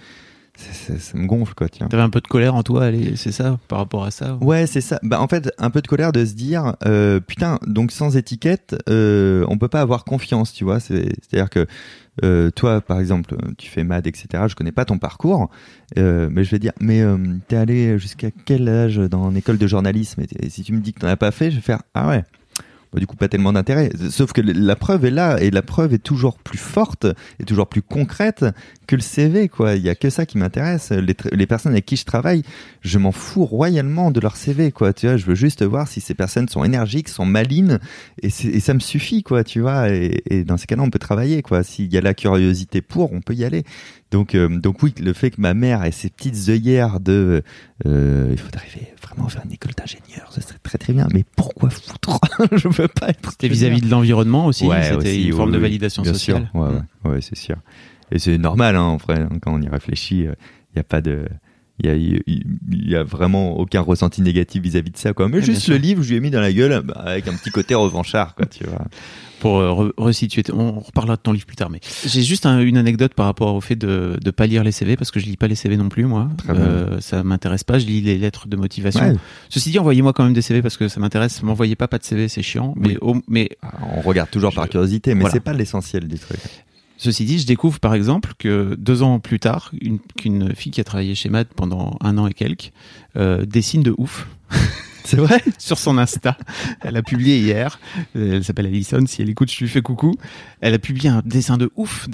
S4: Ça me gonfle, quoi, tiens.
S3: T'avais un peu de colère en toi, c'est ça, par rapport à ça?
S4: Ouais, c'est ça. Bah, en fait, un peu de colère de se dire, putain, donc sans étiquette, on peut pas avoir confiance, tu vois. C'est-à-dire que toi, par exemple, tu fais maths, etc. Je connais pas ton parcours, mais je vais dire, mais t'es allé jusqu'à quel âge dans une école de journalisme? Et si tu me dis que t'en as pas fait, je vais faire, ah ouais. Bah, du coup, pas tellement d'intérêt. Sauf que la preuve est là, et la preuve est toujours plus forte et toujours plus concrète que le CV, quoi. Il y a que ça qui m'intéresse. Les personnes avec qui je travaille, je m'en fous royalement de leur CV, quoi. Tu vois, je veux juste voir si ces personnes sont énergiques, sont malines, et ça me suffit, quoi. Tu vois, et dans ces cas-là, on peut travailler, quoi. S'il y a la curiosité on peut y aller. Donc oui, le fait que ma mère ait ces petites œillères il faudrait vraiment faire une école d'ingénieur, ça serait très très bien, mais pourquoi foutre? Je veux pas être.
S3: C'était vis-à-vis de l'environnement aussi, c'était
S4: aussi,
S3: une forme de validation
S4: bien
S3: sociale.
S4: Sûr. Ouais, c'est sûr. Et c'est normal, hein, en vrai, quand on y réfléchit, il y a pas de, il y a vraiment aucun ressenti négatif vis-à-vis de ça, quoi. Mais juste le livre, je lui ai mis dans la gueule, avec un petit côté revanchard, quoi, tu vois.
S3: Pour resituer, on reparlera de ton livre plus tard, mais j'ai juste une anecdote par rapport au fait de pas lire les CV, parce que je lis pas les CV non plus, moi. Ça m'intéresse pas, je lis les lettres de motivation. Ouais. Ceci dit, envoyez-moi quand même des CV parce que ça m'intéresse. M'envoyez pas de CV, c'est chiant.
S4: Oui. Mais on regarde toujours par curiosité, mais c'est pas l'essentiel du truc.
S3: Ceci dit, je découvre par exemple que 2 ans plus tard, qu'une fille qui a travaillé chez Matt pendant 1 an et quelques dessine de ouf. C'est vrai? Sur son Insta. Elle a publié hier. Elle s'appelle Alison. Si elle écoute, je lui fais coucou. Elle a publié un dessin de ouf d'elle.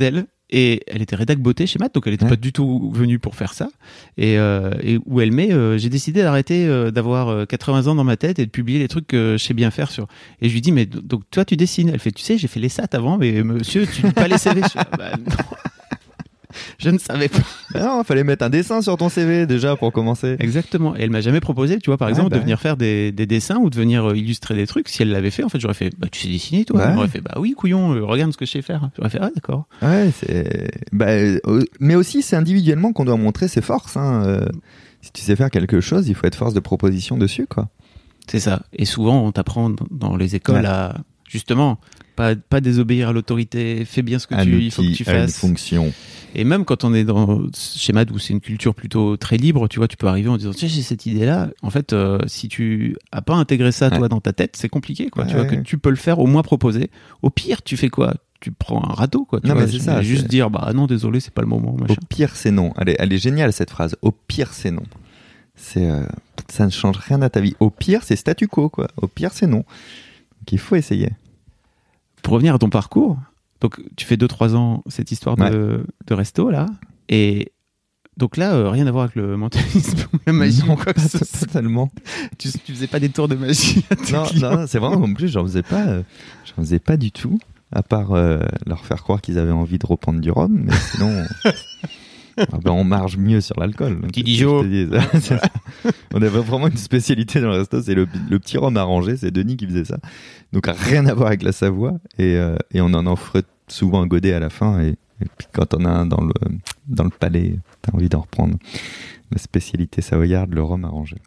S3: Et elle était rédac beauté chez Matt, donc elle était pas du tout venue pour faire ça. Et où elle met, j'ai décidé d'arrêter d'avoir 80 ans dans ma tête et de publier les trucs que je sais bien faire sur. Et je lui dis, mais donc toi tu dessines. Elle fait, tu sais, j'ai fait les SAT avant, mais monsieur, tu lis pas les CV. Non. Je ne savais pas.
S4: Non, fallait mettre un dessin sur ton CV déjà pour commencer.
S3: Exactement. Et elle m'a jamais proposé, tu vois, par exemple, de venir faire des dessins ou de venir illustrer des trucs. Si elle l'avait fait, en fait, j'aurais fait, bah, tu sais dessiner, toi. Elle m'aurait fait, bah oui, couillon, regarde ce que je sais faire. J'aurais fait, ah, d'accord.
S4: Ouais, mais aussi, c'est individuellement qu'on doit montrer ses forces, hein. Si tu sais faire quelque chose, il faut être force de proposition dessus, quoi.
S3: C'est ça. Et souvent, on t'apprend dans les écoles à, justement, pas désobéir à l'autorité, fais bien ce que il faut que tu fasses.
S4: Une fonction.
S3: Et même quand on est dans chez Mad où c'est une culture plutôt très libre, tu vois, tu peux arriver en disant tiens, j'ai cette idée-là. En fait, si tu as pas intégré ça toi dans ta tête, c'est compliqué, quoi. Tu vois que tu peux le faire, au moins proposer. Au pire, tu fais quoi? Tu prends un râteau, quoi. Tu vois,
S4: mais c'est ça.
S3: Juste dire bah non, désolé, c'est pas le moment. Machin.
S4: Au pire, c'est non. Elle est géniale cette phrase. Au pire, c'est non. Ça ne change rien à ta vie. Au pire, c'est statu quo, quoi. Au pire, c'est non. Donc il faut essayer.
S3: Pour revenir à ton parcours, donc tu fais 2-3 ans cette histoire de resto là, et donc là rien à voir avec le mentalisme ou la magie ou quoi que ce soit.
S4: Totalement.
S3: Tu faisais pas des tours de magie à tes clients.
S4: Non, c'est vraiment en plus j'en faisais pas du tout, à part leur faire croire qu'ils avaient envie de reprendre du rhum, mais sinon on marche mieux sur l'alcool.
S3: Petit Dijon.
S4: On avait vraiment une spécialité dans le resto, c'est le petit rhum arrangé, c'est Denis qui faisait ça. Donc rien à voir avec la Savoie, et on en offre souvent un godet à la fin, et puis quand on a un dans le palais, t'as envie d'en reprendre. La spécialité savoyarde, le rhum arrangé.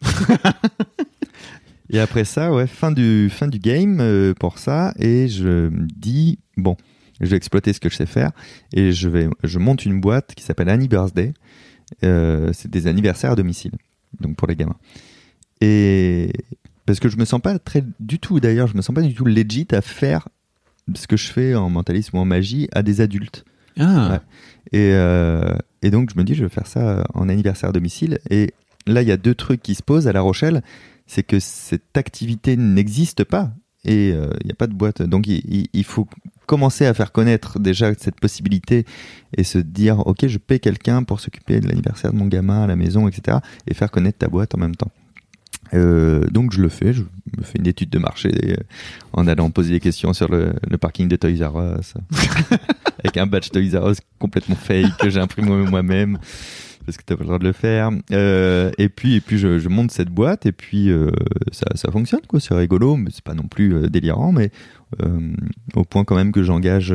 S4: Et après ça, fin du game pour ça, et je me dis bon, je vais exploiter ce que je sais faire, et je monte une boîte qui s'appelle Annie Birthday. C'est des anniversaires à domicile, donc pour les gamins. Et parce que je me sens pas du tout legit à faire ce que je fais en mentalisme ou en magie à des adultes.
S3: Ah.
S4: Ouais. Et donc je me dis je vais faire ça en anniversaire à domicile. Et là il y a 2 trucs qui se posent à La Rochelle, c'est que cette activité n'existe pas et il n'y a pas de boîte. Donc il faut commencer à faire connaître déjà cette possibilité et se dire ok, je paie quelqu'un pour s'occuper de l'anniversaire de mon gamin à la maison, etc. et faire connaître ta boîte en même temps. Donc je le fais, je me fais une étude de marché en allant poser des questions sur le parking de Toys R Us avec un badge Toys R Us complètement fake que j'ai imprimé moi-même parce que t'as pas le droit de le faire, et puis je monte cette boîte, et puis ça fonctionne, quoi. C'est rigolo, mais c'est pas non plus délirant, mais au point quand même que j'engage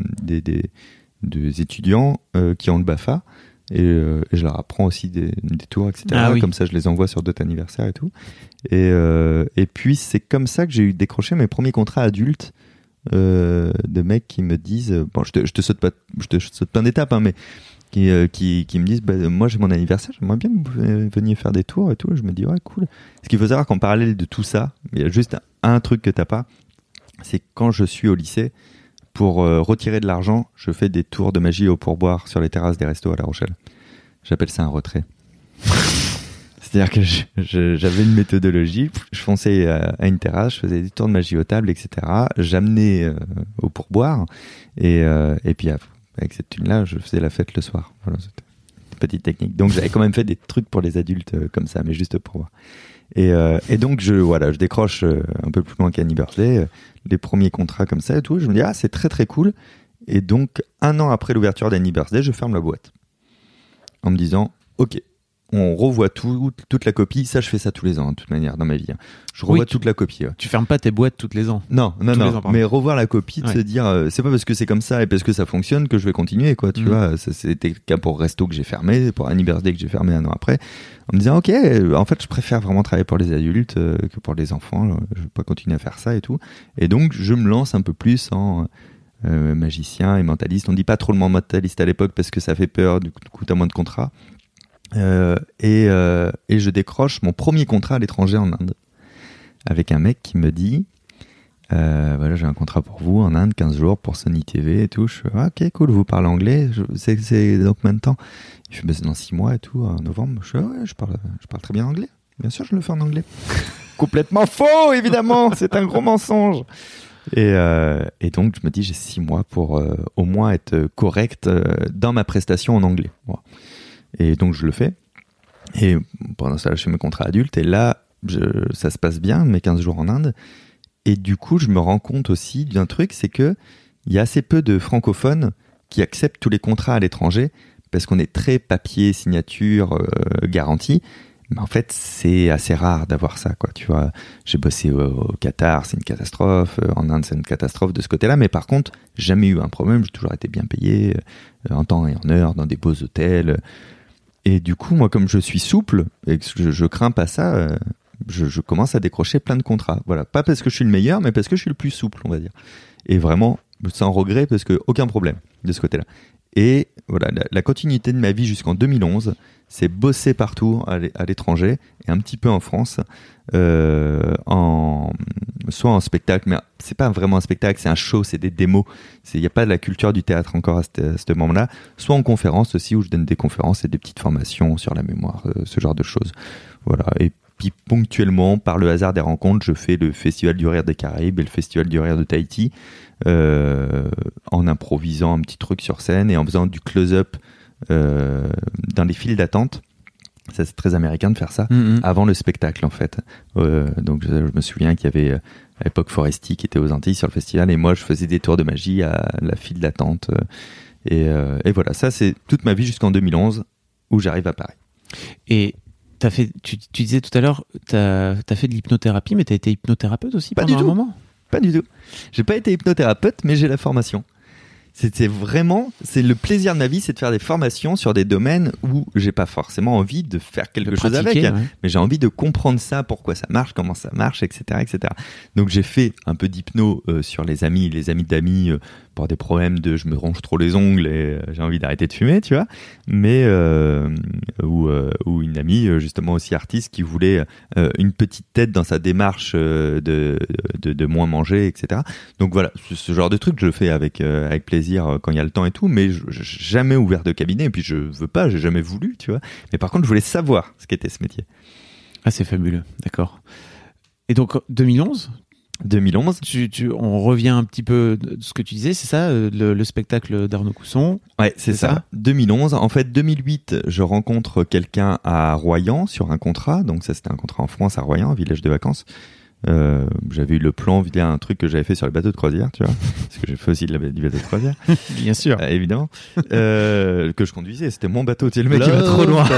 S4: des étudiants qui ont le BAFA, et je leur apprends aussi des tours, etc. Comme ça je les envoie sur d'autres anniversaires et tout, et puis c'est comme ça que j'ai eu décroché mes premiers contrats adultes, de mecs qui me disent bon, je te saute plein d'étapes, hein, mais qui me disent moi j'ai mon anniversaire, j'aimerais bien que vous veniez faire des tours et tout. Je me dis ouais, cool. Ce qu'il faut savoir qu'en parallèle de tout ça, il y a juste un truc que t'as pas, c'est quand je suis au lycée, pour retirer de l'argent, je fais des tours de magie au pourboire sur les terrasses des restos à La Rochelle. J'appelle ça un retrait. C'est-à-dire que j'avais une méthodologie, je fonçais à une terrasse, je faisais des tours de magie aux tables, etc. J'amenais au pourboire, et puis avec cette thune-là, je faisais la fête le soir. Voilà, c'était une petite technique. Donc j'avais quand même fait des trucs pour les adultes comme ça, mais juste pour voir. Et donc je décroche un peu plus loin qu'Annie Birthday, les premiers contrats comme ça et tout. Je me dis c'est très très cool. Et donc 1 an après l'ouverture d'Annie Birthday, je ferme la boîte en me disant ok, on revoit toute la copie. Ça, je fais ça tous les ans, de toute manière, dans ma vie. Je revois toute la copie. Ouais.
S3: Tu fermes pas tes boîtes tous les ans.
S4: Non. Mais revoir la copie, de se dire, c'est pas parce que c'est comme ça et parce que ça fonctionne que je vais continuer, quoi. Tu vois, c'était le cas pour Resto que j'ai fermé, pour Annie Birthday que j'ai fermé 1 an après. En me disant, ok, en fait, je préfère vraiment travailler pour les adultes que pour les enfants. Je vais pas continuer à faire ça et tout. Et donc, je me lance un peu plus en magicien et mentaliste. On dit pas trop le mot mentaliste à l'époque parce que ça fait peur, du coup, t'as moins de contrats. Et je décroche mon premier contrat à l'étranger en Inde avec un mec qui me dit voilà, j'ai un contrat pour vous en Inde, 15 jours pour Sony TV et tout. Je fais ok, cool, vous parlez anglais, c'est donc combien de temps? Il fait c'est dans 6 mois et tout, en novembre. Je fais ouais, je parle très bien anglais, bien sûr je le fais en anglais. Complètement faux, évidemment, c'est un gros mensonge. Et donc, je me dis, j'ai 6 mois pour au moins être correct dans ma prestation en anglais. Voilà. Et donc, je le fais. Et pendant ça, je fais mes contrats adultes. Et là, ça se passe bien, mes 15 jours en Inde. Et du coup, je me rends compte aussi d'un truc, c'est qu'il y a assez peu de francophones qui acceptent tous les contrats à l'étranger parce qu'on est très papier, signature, garantie. Mais en fait, c'est assez rare d'avoir ça, quoi. Tu vois, j'ai bossé au Qatar, c'est une catastrophe. En Inde, c'est une catastrophe de ce côté-là. Mais par contre, jamais eu un problème. J'ai toujours été bien payé, en temps et en heure, dans des beaux hôtels. Et du coup, moi, comme je suis souple et que je crains pas ça, je commence à décrocher plein de contrats. Voilà, pas parce que je suis le meilleur, mais parce que je suis le plus souple, on va dire. Et vraiment, sans regret, parce que aucun problème de ce côté-là. Et voilà, la continuité de ma vie jusqu'en 2011, c'est bosser partout à l'étranger et un petit peu en France, soit en spectacle, mais c'est pas vraiment un spectacle, c'est un show, c'est des démos. Il n'y a pas de la culture du théâtre encore à ce moment-là. Soit en conférence aussi, où je donne des conférences et des petites formations sur la mémoire, ce genre de choses. Voilà. Et puis ponctuellement, par le hasard des rencontres, je fais le Festival du Rire des Caraïbes et le Festival du Rire de Tahiti, en improvisant un petit truc sur scène et en faisant du close-up dans les files d'attente. Ça, c'est très américain de faire ça avant le spectacle, en fait. Donc je me souviens qu'il y avait à l'époque Foresti qui était aux Antilles sur le festival, et moi je faisais des tours de magie à la file d'attente, et voilà, ça c'est toute ma vie jusqu'en 2011 où j'arrive à Paris.
S3: Et tu disais tout à l'heure, t'as fait de l'hypnothérapie, mais t'as été hypnothérapeute aussi pendant un moment?
S4: Pas du tout. J'ai pas été hypnothérapeute, mais j'ai la formation. C'est le plaisir de ma vie, c'est de faire des formations sur des domaines où j'ai pas forcément envie de faire quelque chose avec,
S3: ouais.
S4: Mais j'ai envie de comprendre ça, pourquoi ça marche, comment ça marche, etc., etc. Donc j'ai fait un peu d'hypno sur les amis d'amis, pour des problèmes de je me ronge trop les ongles et j'ai envie d'arrêter de fumer, tu vois. Mais ou une amie justement aussi artiste qui voulait une petite tête dans sa démarche de moins manger, etc. Donc voilà, ce genre de truc je le fais avec plaisir quand il y a le temps et tout, mais j'ai jamais ouvert de cabinet, et puis je veux pas, j'ai jamais voulu, tu vois. Mais par contre, je voulais savoir ce qu'était ce métier.
S3: Ah, c'est fabuleux, d'accord. Et donc 2011, on revient un petit peu de ce que tu disais, c'est ça, le spectacle d'Arnaud Cousson.
S4: Ouais, c'est ça. 2011. En fait, 2008, je rencontre quelqu'un à Royan sur un contrat. Donc ça, c'était un contrat en France à Royan, un village de vacances. J'avais eu le plan via un truc que j'avais fait sur les bateaux de croisière, tu vois, parce que j'ai fait aussi du bateau de croisière.
S3: Bien sûr.
S4: Évidemment. Que je conduisais, c'était mon bateau, tu sais, le mec qui va trop loin.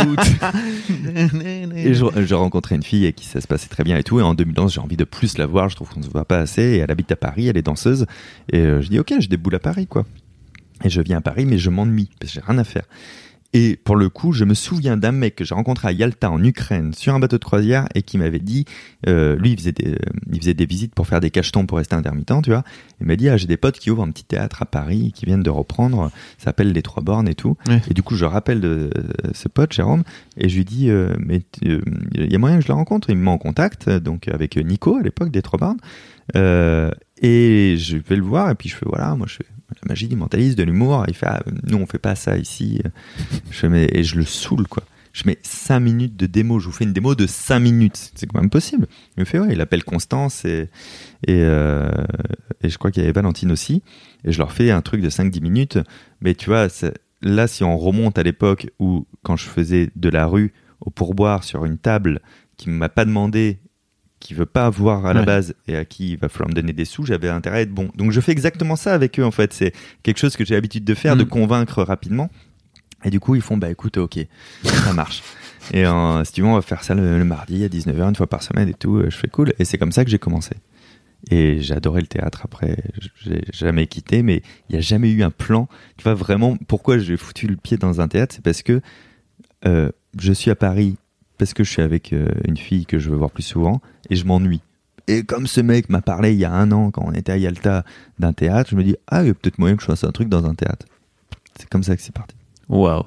S4: Et j'ai rencontré une fille avec qui ça se passait très bien et tout, et en 2011, j'ai envie de plus la voir, je trouve qu'on se voit pas assez, et elle habite à Paris, elle est danseuse, et je dis ok, j'ai des boules à Paris, quoi. Et je viens à Paris, mais je m'ennuie, parce que j'ai rien à faire. Et pour le coup, je me souviens d'un mec que j'ai rencontré à Yalta en Ukraine sur un bateau de croisière et qui m'avait dit, lui il faisait des visites pour faire des cachetons pour rester intermittent, tu vois. Il m'a dit j'ai des potes qui ouvrent un petit théâtre à Paris qui viennent de reprendre, ça s'appelle Les Trois Bornes et tout. Ouais. Et du coup je rappelle de ce pote Jérôme et je lui dis mais il y a moyen que je le rencontre. Il me met en contact donc avec Nico à l'époque des Trois Bornes et je vais le voir et puis je fais voilà, moi je fais la magie du mentalisme, de l'humour. Il fait nous on fait pas ça ici. Et je le saoule, quoi. Je mets 5 minutes de démo, je vous fais une démo de 5 minutes, c'est quand même possible. Il me fait ouais, il appelle Constance et je crois qu'il y avait Valentine aussi, et je leur fais un truc de 5-10 minutes, mais tu vois, là si on remonte à l'époque où quand je faisais de la rue au pourboire sur une table qui ne m'a pas demandé, qui veut pas avoir à la base et à qui il va falloir me donner des sous, j'avais intérêt à être bon. Donc je fais exactement ça avec eux en fait, c'est quelque chose que j'ai l'habitude de faire, de convaincre rapidement. Et du coup ils font bah écoute ok, ça marche. Et si tu veux on va faire ça le mardi à 19h une fois par semaine et tout, je fais cool. Et c'est comme ça que j'ai commencé. Et j'ai adoré le théâtre après, j'ai jamais quitté, mais il n'y a jamais eu un plan. Tu vois vraiment pourquoi j'ai foutu le pied dans un théâtre, c'est parce que je suis à Paris parce que je suis avec une fille que je veux voir plus souvent et je m'ennuie. Et comme ce mec m'a parlé il y a 1 an quand on était à Yalta d'un théâtre, je me dis il y a peut-être moyen que je fasse un truc dans un théâtre. C'est comme ça que c'est parti.
S3: Wow.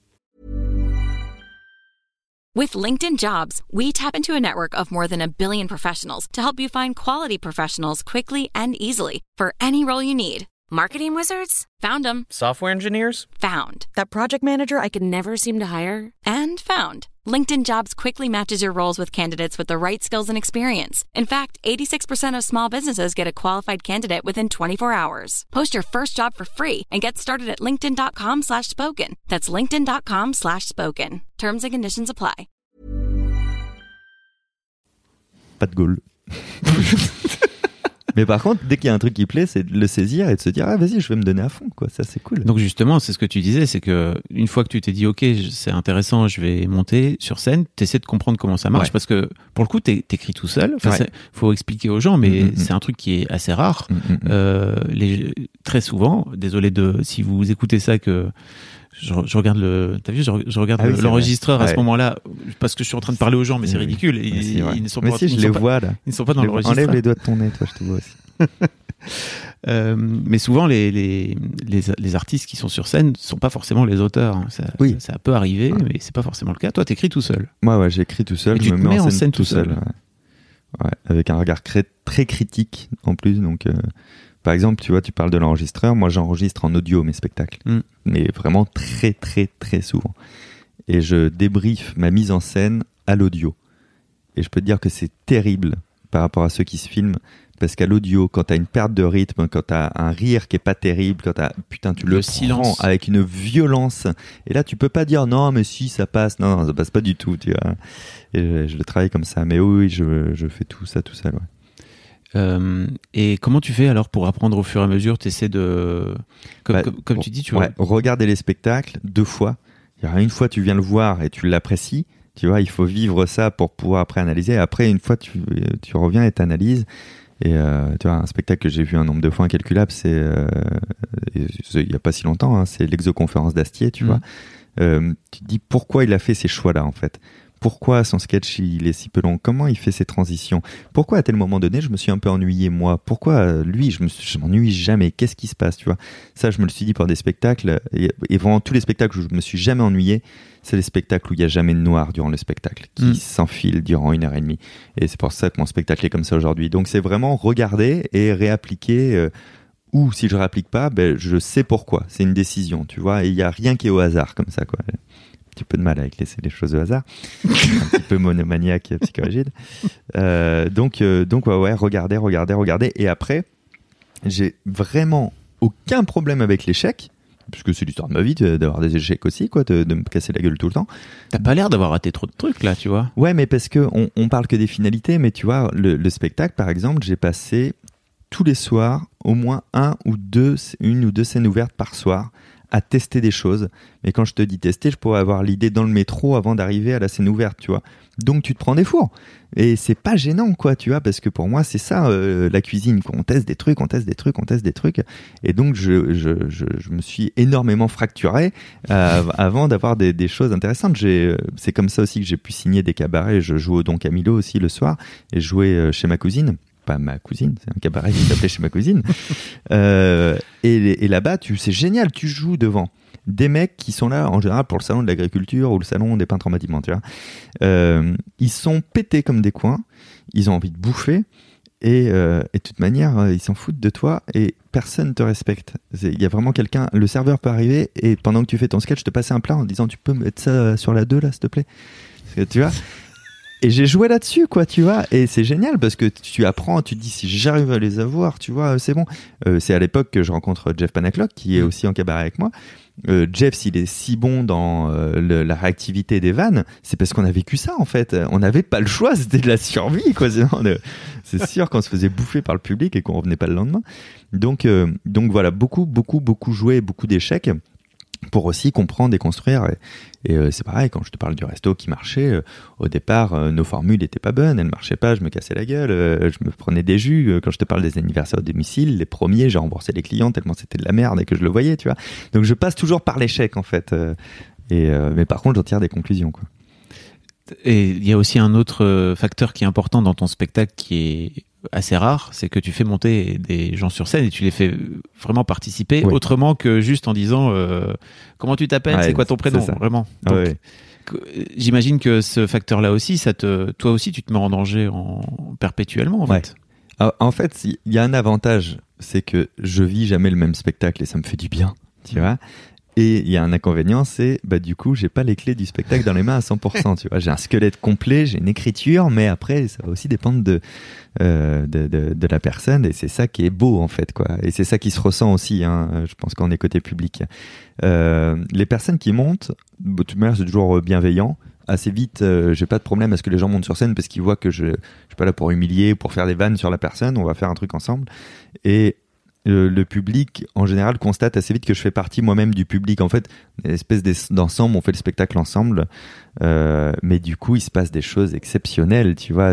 S1: With LinkedIn Jobs, we tap into a network of more than 1 billion professionals to help you find quality professionals quickly and easily for any role you need. Marketing wizards? Found them.
S2: Software engineers?
S1: Found. That project manager I could never seem to hire? And and found. LinkedIn Jobs quickly matches your roles with candidates with the right skills and experience. In fact, 86% of small businesses get a qualified candidate within 24 hours. Post your first job for free and get started at linkedin.com/spoken. That's linkedin.com/spoken. Terms and conditions apply.
S4: Pas de goal. Mais par contre, dès qu'il y a un truc qui plaît, c'est de le saisir et de se dire ah vas-y, je vais me donner à fond, quoi. Ça c'est cool.
S3: Donc justement, c'est ce que tu disais, c'est que une fois que tu t'es dit ok, c'est intéressant, je vais monter sur scène, t'essaies de comprendre comment ça marche, parce que pour le coup, t'écris tout seul. Enfin, faut expliquer aux gens, mais c'est un truc qui est assez rare. Très souvent, désolé si vous écoutez ça que je regarde je regarde l'enregistreur à ce moment-là parce que je suis en train de parler aux gens, mais c'est ridicule. Ils ne sont pas.
S4: Je les vois là.
S3: Ils ne sont pas dans l'enregistreur.
S4: Enlève les doigts de ton nez, toi, je te vois aussi.
S3: Mais souvent les artistes qui sont sur scène ne sont pas forcément les auteurs. Ça peut arriver, mais c'est pas forcément le cas. Toi, t'écris tout seul.
S4: Moi, j'écris tout seul.
S3: Je me mets en scène tout seul.
S4: Ouais, avec un regard très critique en plus. Donc, par exemple, tu vois, tu parles de l'enregistreur. Moi, j'enregistre en audio mes spectacles, mais vraiment très très très souvent. Et je débriefe ma mise en scène à l'audio. Et je peux te dire que c'est terrible par rapport à ceux qui se filment. Parce qu'à l'audio, quand t'as une perte de rythme, quand t'as un rire qui est pas terrible, quand tu le
S3: silence
S4: prends avec une violence. Et là, tu peux pas dire non, mais si, ça passe. Non, ça passe pas du tout, tu vois. Et je le travaille comme ça. Mais oui, je fais tout ça tout seul, ouais.
S3: Et comment tu fais alors pour apprendre au fur et à mesure? T'essaies de, comme tu dis, tu vois.
S4: Regarder les spectacles 2 fois. Une fois, tu viens le voir et tu l'apprécies. Tu vois, il faut vivre ça pour pouvoir après analyser. Après, une fois, tu reviens et t'analyses. Et tu vois, un spectacle que j'ai vu un nombre de fois incalculable, c'est il y a pas si longtemps, c'est l'exoconférence d'Astier, tu vois. Tu te dis pourquoi il a fait ces choix-là en fait. Pourquoi son sketch il est si peu long? Comment il fait ses transitions? Pourquoi à tel moment donné je me suis un peu ennuyé moi? Pourquoi lui je m'ennuie jamais? Qu'est-ce qui se passe, tu vois? Ça je me le suis dit pour des spectacles et vraiment tous les spectacles où je me suis jamais ennuyé, c'est les spectacles où il y a jamais de noir durant le spectacle qui s'enfile durant 1h30. Et c'est pour ça que mon spectacle est comme ça aujourd'hui. Donc c'est vraiment regarder et réappliquer. Ou si je réapplique pas, je sais pourquoi. C'est une décision, tu vois. Et il y a rien qui est au hasard comme ça, quoi. Un petit peu de mal avec laisser les choses au hasard, un petit peu monomaniaque, psychorigide. Donc regarder. Et après, j'ai vraiment aucun problème avec l'échec, puisque c'est l'histoire de ma vie d'avoir des échecs aussi, quoi, de me casser la gueule tout le temps.
S3: T'as pas l'air d'avoir raté trop de trucs là, tu vois.
S4: Ouais, mais parce que on parle que des finalités, mais tu vois, le spectacle, par exemple, j'ai passé tous les soirs au moins une ou deux scènes ouvertes par soir, à tester des choses. Mais quand je te dis tester, je pourrais avoir l'idée dans le métro avant d'arriver à la scène ouverte, tu vois. Donc tu te prends des fours. Et c'est pas gênant, quoi, tu vois, parce que pour moi, c'est ça, la cuisine, quoi. On teste des trucs. Et donc je me suis énormément fracturé avant d'avoir des choses intéressantes. C'est comme ça aussi que j'ai pu signer des cabarets. Je jouais au Don Camilo aussi le soir, et je jouais chez ma cousine. Pas ma cousine, c'est un cabaret qui s'appelait chez ma cousine. Et là-bas, c'est génial, tu joues devant des mecs qui sont là, en général, pour le salon de l'agriculture ou le salon des peintres en bâtiment, tu vois. Ils sont pétés comme des coins, ils ont envie de bouffer, et de toute manière, ils s'en foutent de toi, et personne te respecte. Il y a vraiment quelqu'un, le serveur peut arriver, et pendant que tu fais ton sketch, te passer un plat en disant, tu peux mettre ça sur la 2, là, s'il te plaît. Tu vois. Et j'ai joué là-dessus, quoi, tu vois. Et c'est génial parce que tu apprends, tu te dis si j'arrive à les avoir, tu vois, c'est bon. C'est à l'époque que je rencontre Jeff Panaclock, qui est aussi en cabaret avec moi. Jeff, s'il est si bon dans la réactivité des vannes, c'est parce qu'on a vécu ça, en fait. On n'avait pas le choix, c'était de la survie, quoi. C'est sûr qu'on se faisait bouffer par le public et qu'on revenait pas le lendemain. Donc voilà, beaucoup joué, beaucoup d'échecs, pour aussi comprendre et construire. Et c'est pareil, quand je te parle du resto qui marchait, au départ, nos formules n'étaient pas bonnes, elles marchaient pas, je me cassais la gueule, je me prenais des jus. Quand je te parle des anniversaires au domicile, les premiers, j'ai remboursé les clients tellement c'était de la merde et que je le voyais, tu vois. Donc je passe toujours par l'échec, en fait. Mais par contre, j'en tire des conclusions, quoi.
S3: Et il y a aussi un autre facteur qui est important dans ton spectacle qui est assez rare, c'est que tu fais monter des gens sur scène et tu les fais vraiment participer autrement que juste en disant comment tu t'appelles, c'est quoi ton prénom, vraiment. Donc, j'imagine que ce facteur-là aussi, toi aussi, tu te mets en danger perpétuellement, en fait.
S4: En fait, il y a un avantage, c'est que je vis jamais le même spectacle et ça me fait du bien, tu vois. Et il y a un inconvénient, c'est du coup, j'ai pas les clés du spectacle dans les mains à 100%. Tu vois, j'ai un squelette complet, j'ai une écriture, mais après, ça va aussi dépendre de la personne, et c'est ça qui est beau en fait, quoi. Et c'est ça qui se ressent aussi. Je pense qu'on est côté public. Les personnes qui montent, de toute manière, c'est toujours bienveillant. Assez vite, j'ai pas de problème à ce que les gens montent sur scène parce qu'ils voient que je suis pas là pour humilier, pour faire des vannes sur la personne. On va faire un truc ensemble. Et le public, en général, constate assez vite que je fais partie moi-même du public. En fait, une espèce d'ensemble, on fait le spectacle ensemble. Mais du coup, il se passe des choses exceptionnelles, tu vois.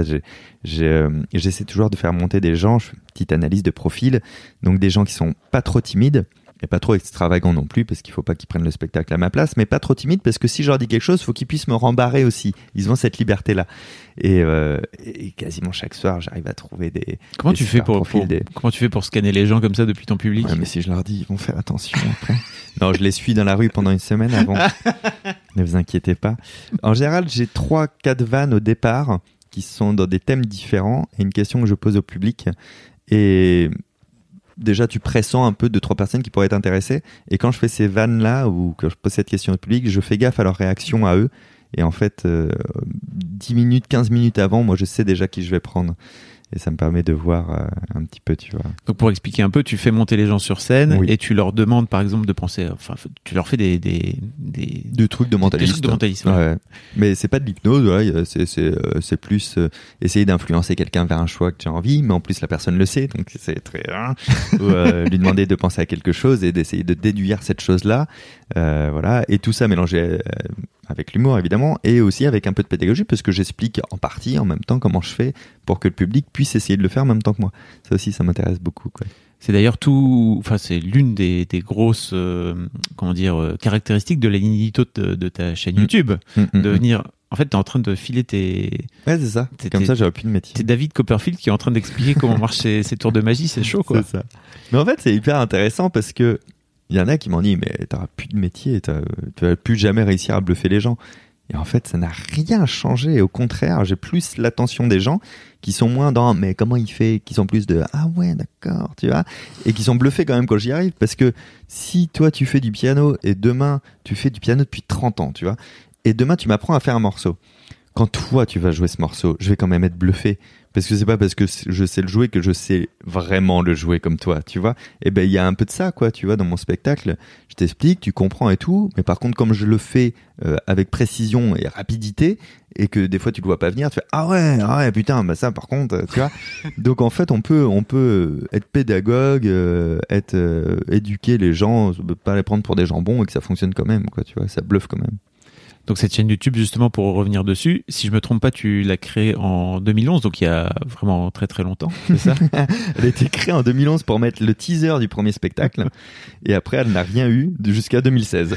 S4: J'essaie toujours de faire monter des gens. Je fais une petite analyse de profil. Donc, des gens qui sont pas trop timides. Et pas trop extravagant non plus, parce qu'il faut pas qu'ils prennent le spectacle à ma place, mais pas trop timide, parce que si je leur dis quelque chose, il faut qu'ils puissent me rembarrer aussi. Ils ont cette liberté-là. Et quasiment chaque soir, j'arrive à trouver des...
S3: Comment tu fais pour scanner les gens comme ça depuis ton public?
S4: Ouais, mais si je leur dis, ils vont faire attention après. Non, je les suis dans la rue pendant une semaine avant. Ne vous inquiétez pas. En général, j'ai 3-4 vannes au départ, qui sont dans des thèmes différents, et une question que je pose au public. Et... déjà tu pressens un peu 2-3 personnes qui pourraient être intéressées, et quand je fais ces vannes là ou que je pose cette question au public, je fais gaffe à leur réaction à eux, et en fait 10 minutes, 15 minutes avant, moi je sais déjà qui je vais prendre, et ça me permet de voir un petit peu, tu vois.
S3: Donc pour expliquer un peu, tu fais monter les gens sur scène,
S4: oui.
S3: Et tu leur demandes par exemple de penser, enfin tu leur fais des
S4: trucs de mentaliste.
S3: Des trucs de mentaliste, ouais.
S4: Ouais. Mais c'est pas de l'hypnose, ouais, c'est plus essayer d'influencer quelqu'un vers un choix que j'ai envie, mais en plus la personne le sait, donc c'est très ou lui demander de penser à quelque chose et d'essayer de déduire cette chose-là, voilà, et tout ça mélangé avec l'humour évidemment, et aussi avec un peu de pédagogie, parce que j'explique en partie en même temps comment je fais pour que le public puisse essayer de le faire en même temps que moi. Ça aussi, ça m'intéresse beaucoup, quoi.
S3: C'est d'ailleurs c'est l'une des grosses caractéristiques de l'inédito de ta chaîne YouTube, de venir. En fait, t'es en train de filer tes...
S4: Ouais, c'est ça. Comme ça, j'aurais plus de métier.
S3: C'est David Copperfield qui est en train d'expliquer comment marchent ces tours de magie, c'est chaud, quoi.
S4: C'est ça. Mais en fait, c'est hyper intéressant parce que il y en a qui m'ont dit, mais t'auras plus de métier, tu vas plus jamais réussir à bluffer les gens. Et en fait, ça n'a rien changé. Au contraire, j'ai plus l'attention des gens qui sont moins dans, mais comment il fait, qui sont plus de, ah ouais, d'accord, tu vois, et qui sont bluffés quand même quand j'y arrive. Parce que si toi, tu fais du piano et demain, tu fais du piano depuis 30 ans, tu vois, et demain, tu m'apprends à faire un morceau. Quand toi, tu vas jouer ce morceau, je vais quand même être bluffé. Parce que c'est pas parce que je sais le jouer que je sais vraiment le jouer comme toi, tu vois. Et ben, il y a un peu de ça, quoi, tu vois, dans mon spectacle. Je t'explique, tu comprends et tout. Mais par contre, comme je le fais avec précision et rapidité, et que des fois tu le vois pas venir, tu fais ah ouais, putain, bah ça, par contre, tu vois. Donc en fait, on peut être pédagogue, éduquer les gens, pas les prendre pour des jambons, et que ça fonctionne quand même, quoi, tu vois. Ça bluffe quand même.
S3: Donc cette chaîne YouTube, justement, pour revenir dessus, si je me trompe pas, tu l'as créée en 2011, donc il y a vraiment très très longtemps, c'est ça?
S4: Elle a été créée en 2011 pour mettre le teaser du premier spectacle, et après elle n'a rien eu jusqu'à 2016.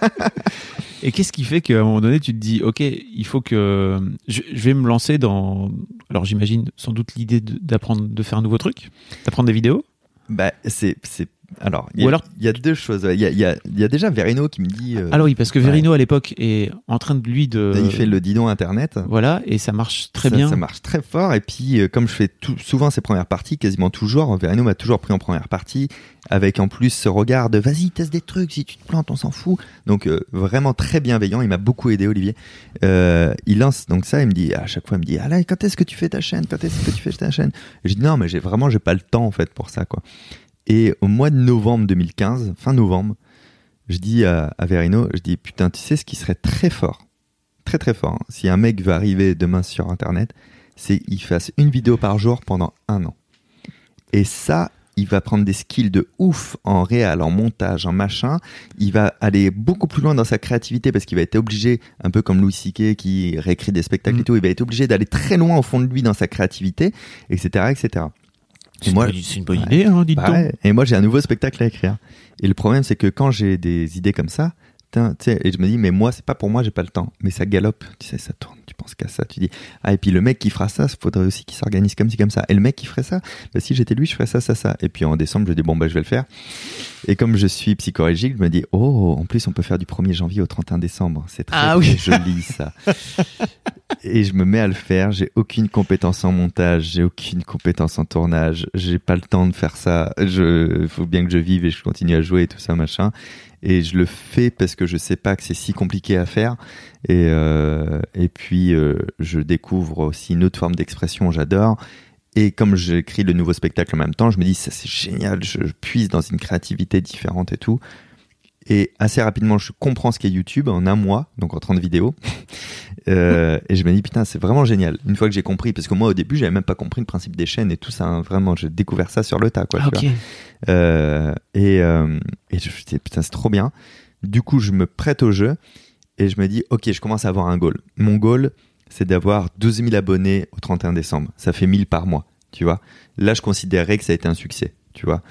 S3: Et qu'est-ce qui fait qu'à un moment donné, tu te dis, ok, il faut que je vais me lancer dans... Alors j'imagine sans doute l'idée d'apprendre, de faire un nouveau truc, d'apprendre des vidéos?
S4: Bah alors, il y a deux choses. Il y a déjà Verino qui me dit...
S3: Alors oui, parce que Verino, à l'époque, est en train de Il
S4: fait le Didon Internet.
S3: Voilà, et ça marche très bien.
S4: Ça marche très fort. Et puis, comme je fais souvent ces premières parties, quasiment toujours, Verino m'a toujours pris en première partie, avec en plus ce regard de « vas-y, teste des trucs, si tu te plantes, on s'en fout ». Donc, vraiment très bienveillant. Il m'a beaucoup aidé, Olivier. Il lance donc ça, il me dit, à chaque fois, il me dit « Alain, quand est-ce que tu fais ta chaîne ? Quand est-ce que tu fais ta chaîne ?» Et je dis « Non, mais j'ai pas le temps, en fait, pour ça, quoi ». Et au mois de novembre 2015, fin novembre, je dis à Verino, je dis putain, tu sais ce qui serait très fort, très très fort, hein, si un mec veut arriver demain sur Internet, c'est qu'il fasse une vidéo par jour pendant 1 an. Et ça, il va prendre des skills de ouf en réal, en montage, en machin. Il va aller beaucoup plus loin dans sa créativité parce qu'il va être obligé, un peu comme Louis C.K. qui réécrit des spectacles et tout, il va être obligé d'aller très loin au fond de lui dans sa créativité, etc., etc.
S3: C'est une bonne idée, hein, dites-donc.
S4: Ouais, et moi, j'ai un nouveau spectacle à écrire. Et le problème, c'est que quand j'ai des idées comme ça, et je me dis, mais moi, c'est pas pour moi, j'ai pas le temps. Mais ça galope, tu sais, ça tourne, tu penses qu'à ça. Tu dis, ah, et puis le mec qui fera ça, il faudrait aussi qu'il s'organise comme ci, comme ça. Et le mec qui ferait ça, bah, si j'étais lui, je ferais ça, ça, ça. Et puis en décembre, je dis, bon, bah, je vais le faire. Et comme je suis psychorégique, je me dis, oh, en plus, on peut faire du 1er janvier au 31 décembre. C'est très joli, ça. Et je me mets à le faire. J'ai aucune compétence en montage, j'ai aucune compétence en tournage. J'ai pas le temps de faire ça. Faut bien que je vive et je continue à jouer et tout ça, machin. Et je le fais parce que je sais pas que c'est si compliqué à faire. Et puis, je découvre aussi une autre forme d'expression, j'adore. Et comme j'écris le nouveau spectacle en même temps, je me dis, ça c'est génial, je puise dans une créativité différente et tout. Et assez rapidement, je comprends ce qu'est YouTube en un mois, donc en 30 vidéos. Et je me dis, putain, c'est vraiment génial. Une fois que j'ai compris, parce que moi, au début, j'avais même pas compris le principe des chaînes et tout ça, hein, vraiment, j'ai découvert ça sur le tas, quoi.
S3: Ok.
S4: Tu vois. Et je me dis, putain, c'est trop bien. Du coup, je me prête au jeu et je me dis, ok, je commence à avoir un goal. Mon goal, c'est d'avoir 12 000 abonnés au 31 décembre. Ça fait 1000 par mois, tu vois. Là, je considérais que ça a été un succès, tu vois.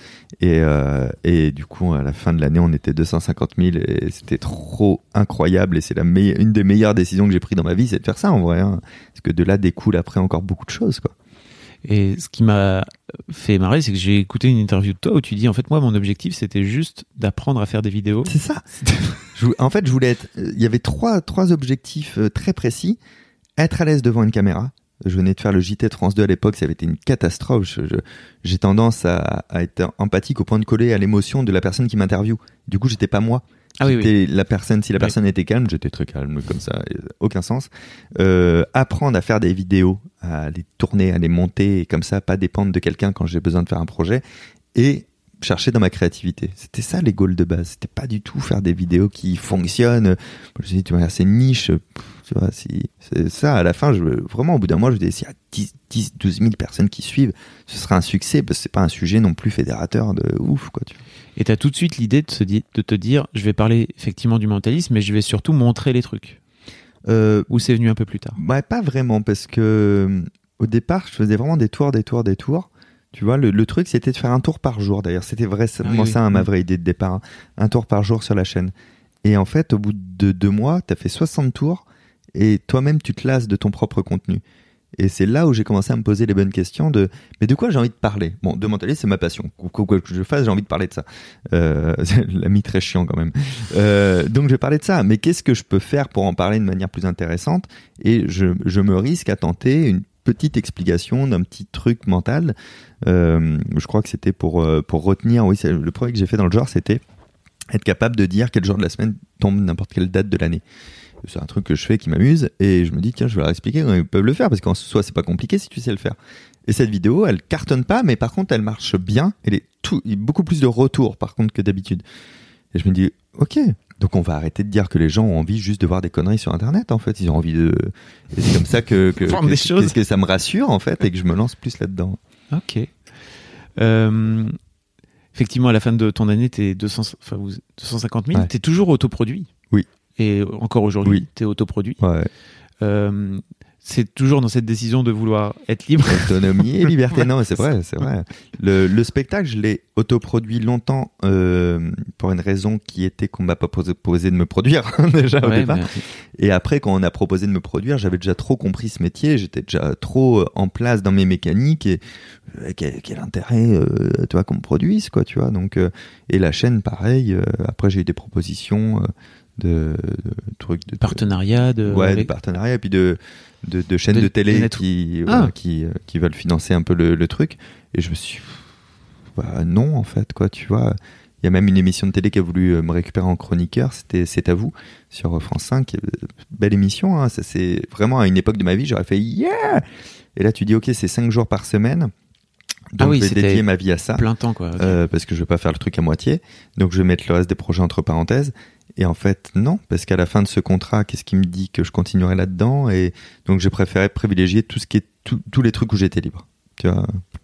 S4: Et du coup, à la fin de l'année, on était 250 000 et c'était trop incroyable. Et c'est une des meilleures décisions que j'ai prises dans ma vie, c'est de faire ça en vrai. Hein. Parce que de là découle après encore beaucoup de choses, quoi.
S3: Et ce qui m'a fait marrer, c'est que j'ai écouté une interview de toi où tu dis, en fait, moi, mon objectif, c'était juste d'apprendre à faire des vidéos.
S4: C'est ça. En fait, je voulais être. Il y avait trois objectifs très précis. Être à l'aise devant une caméra. Je venais de faire le JT de France 2 à l'époque, ça avait été une catastrophe. J'ai tendance à être empathique au point de coller à l'émotion de la personne qui m'interviewe. Du coup, j'étais pas moi.
S3: Ah oui,
S4: j'étais la personne. Si la personne était calme, j'étais très calme comme ça, aucun sens. Apprendre à faire des vidéos, à les tourner, à les monter, et comme ça, pas dépendre de quelqu'un quand j'ai besoin de faire un projet. Et chercher dans ma créativité. C'était ça les goals de base. C'était pas du tout faire des vidéos qui fonctionnent. Je me suis dit, tu vois, c'est une niche. Tu vois, si c'est ça, à la fin, vraiment, au bout d'un mois, je me disais, s'il y a 10, 12 000 personnes qui suivent, ce sera un succès, parce que c'est pas un sujet non plus fédérateur de ouf, quoi, tu vois.
S3: Et t'as tout de suite l'idée de te dire, je vais parler effectivement du mentalisme, mais je vais surtout montrer les trucs. Ou c'est venu un peu plus tard?
S4: Ouais, pas vraiment, parce que au départ, je faisais vraiment des tours. Tu vois, le truc, c'était de faire un tour par jour, d'ailleurs. C'était vraiment ça, hein, ma vraie idée de départ. Hein. Un tour par jour sur la chaîne. Et en fait, au bout de 2 mois, t'as fait 60 tours, et toi-même, tu te lasses de ton propre contenu. Et c'est là où j'ai commencé à me poser les bonnes questions mais de quoi j'ai envie de parler? Bon, de mentalisme, c'est ma passion. Quoi que je fasse, j'ai envie de parler de ça. L'ami très chiant quand même. Donc je vais parler de ça. Mais qu'est-ce que je peux faire pour en parler de manière plus intéressante? Et je me risque à tenter une petite explication d'un petit truc mental. Je crois que c'était pour retenir. Oui, le premier que j'ai fait dans le genre, c'était être capable de dire quel jour de la semaine tombe n'importe quelle date de l'année. C'est un truc que je fais qui m'amuse et je me dis tiens, je vais leur expliquer comment ils peuvent le faire parce qu'en soi c'est pas compliqué si tu sais le faire. Et cette vidéo, elle cartonne pas, mais par contre elle marche bien. Il y a beaucoup plus de retours par contre que d'habitude. Et je me dis ok, donc on va arrêter de dire que les gens ont envie juste de voir des conneries sur internet. En fait, ils ont envie de. Et c'est comme ça que ça me rassure en fait et que je me lance plus là-dedans.
S3: Ok. Effectivement, à la fin de ton année, t'es 250 000. Ouais. T'es toujours autoproduit.
S4: Oui.
S3: Et encore aujourd'hui, t'es autoproduit.
S4: Ouais.
S3: C'est toujours dans cette décision de vouloir être libre.
S4: Autonomie et liberté. Non, c'est vrai. Le spectacle, je l'ai autoproduit longtemps pour une raison qui était qu'on m'a pas proposé de me produire déjà au départ. Et après, quand on a proposé de me produire, j'avais déjà trop compris ce métier, j'étais déjà trop en place dans mes mécaniques et quel intérêt, tu vois, qu'on me produise, quoi, tu vois. Donc, et la chaîne, pareil. Après, j'ai eu des propositions. De trucs de
S3: partenariat de
S4: partenariat et puis de chaînes de télé qui veulent financer un peu le truc et je me suis non en fait quoi, tu vois. Il y a même une émission de télé qui a voulu me récupérer en chroniqueur, C'est à vous sur France 5, belle émission, hein. Ça, c'est vraiment à une époque de ma vie j'aurais fait yeah, et là tu dis ok, c'est 5 jours par semaine. Donc je vais dédier ma vie à ça
S3: plein temps quoi, okay.
S4: Parce que je vais pas faire le truc à moitié, donc je vais mettre le reste des projets entre parenthèses. Et en fait, non, parce qu'à la fin de ce contrat, qu'est-ce qui me dit que je continuerai là-dedans? Et donc, j'ai préféré privilégier tout ce qui est tous les trucs où j'étais libre. Tu vois.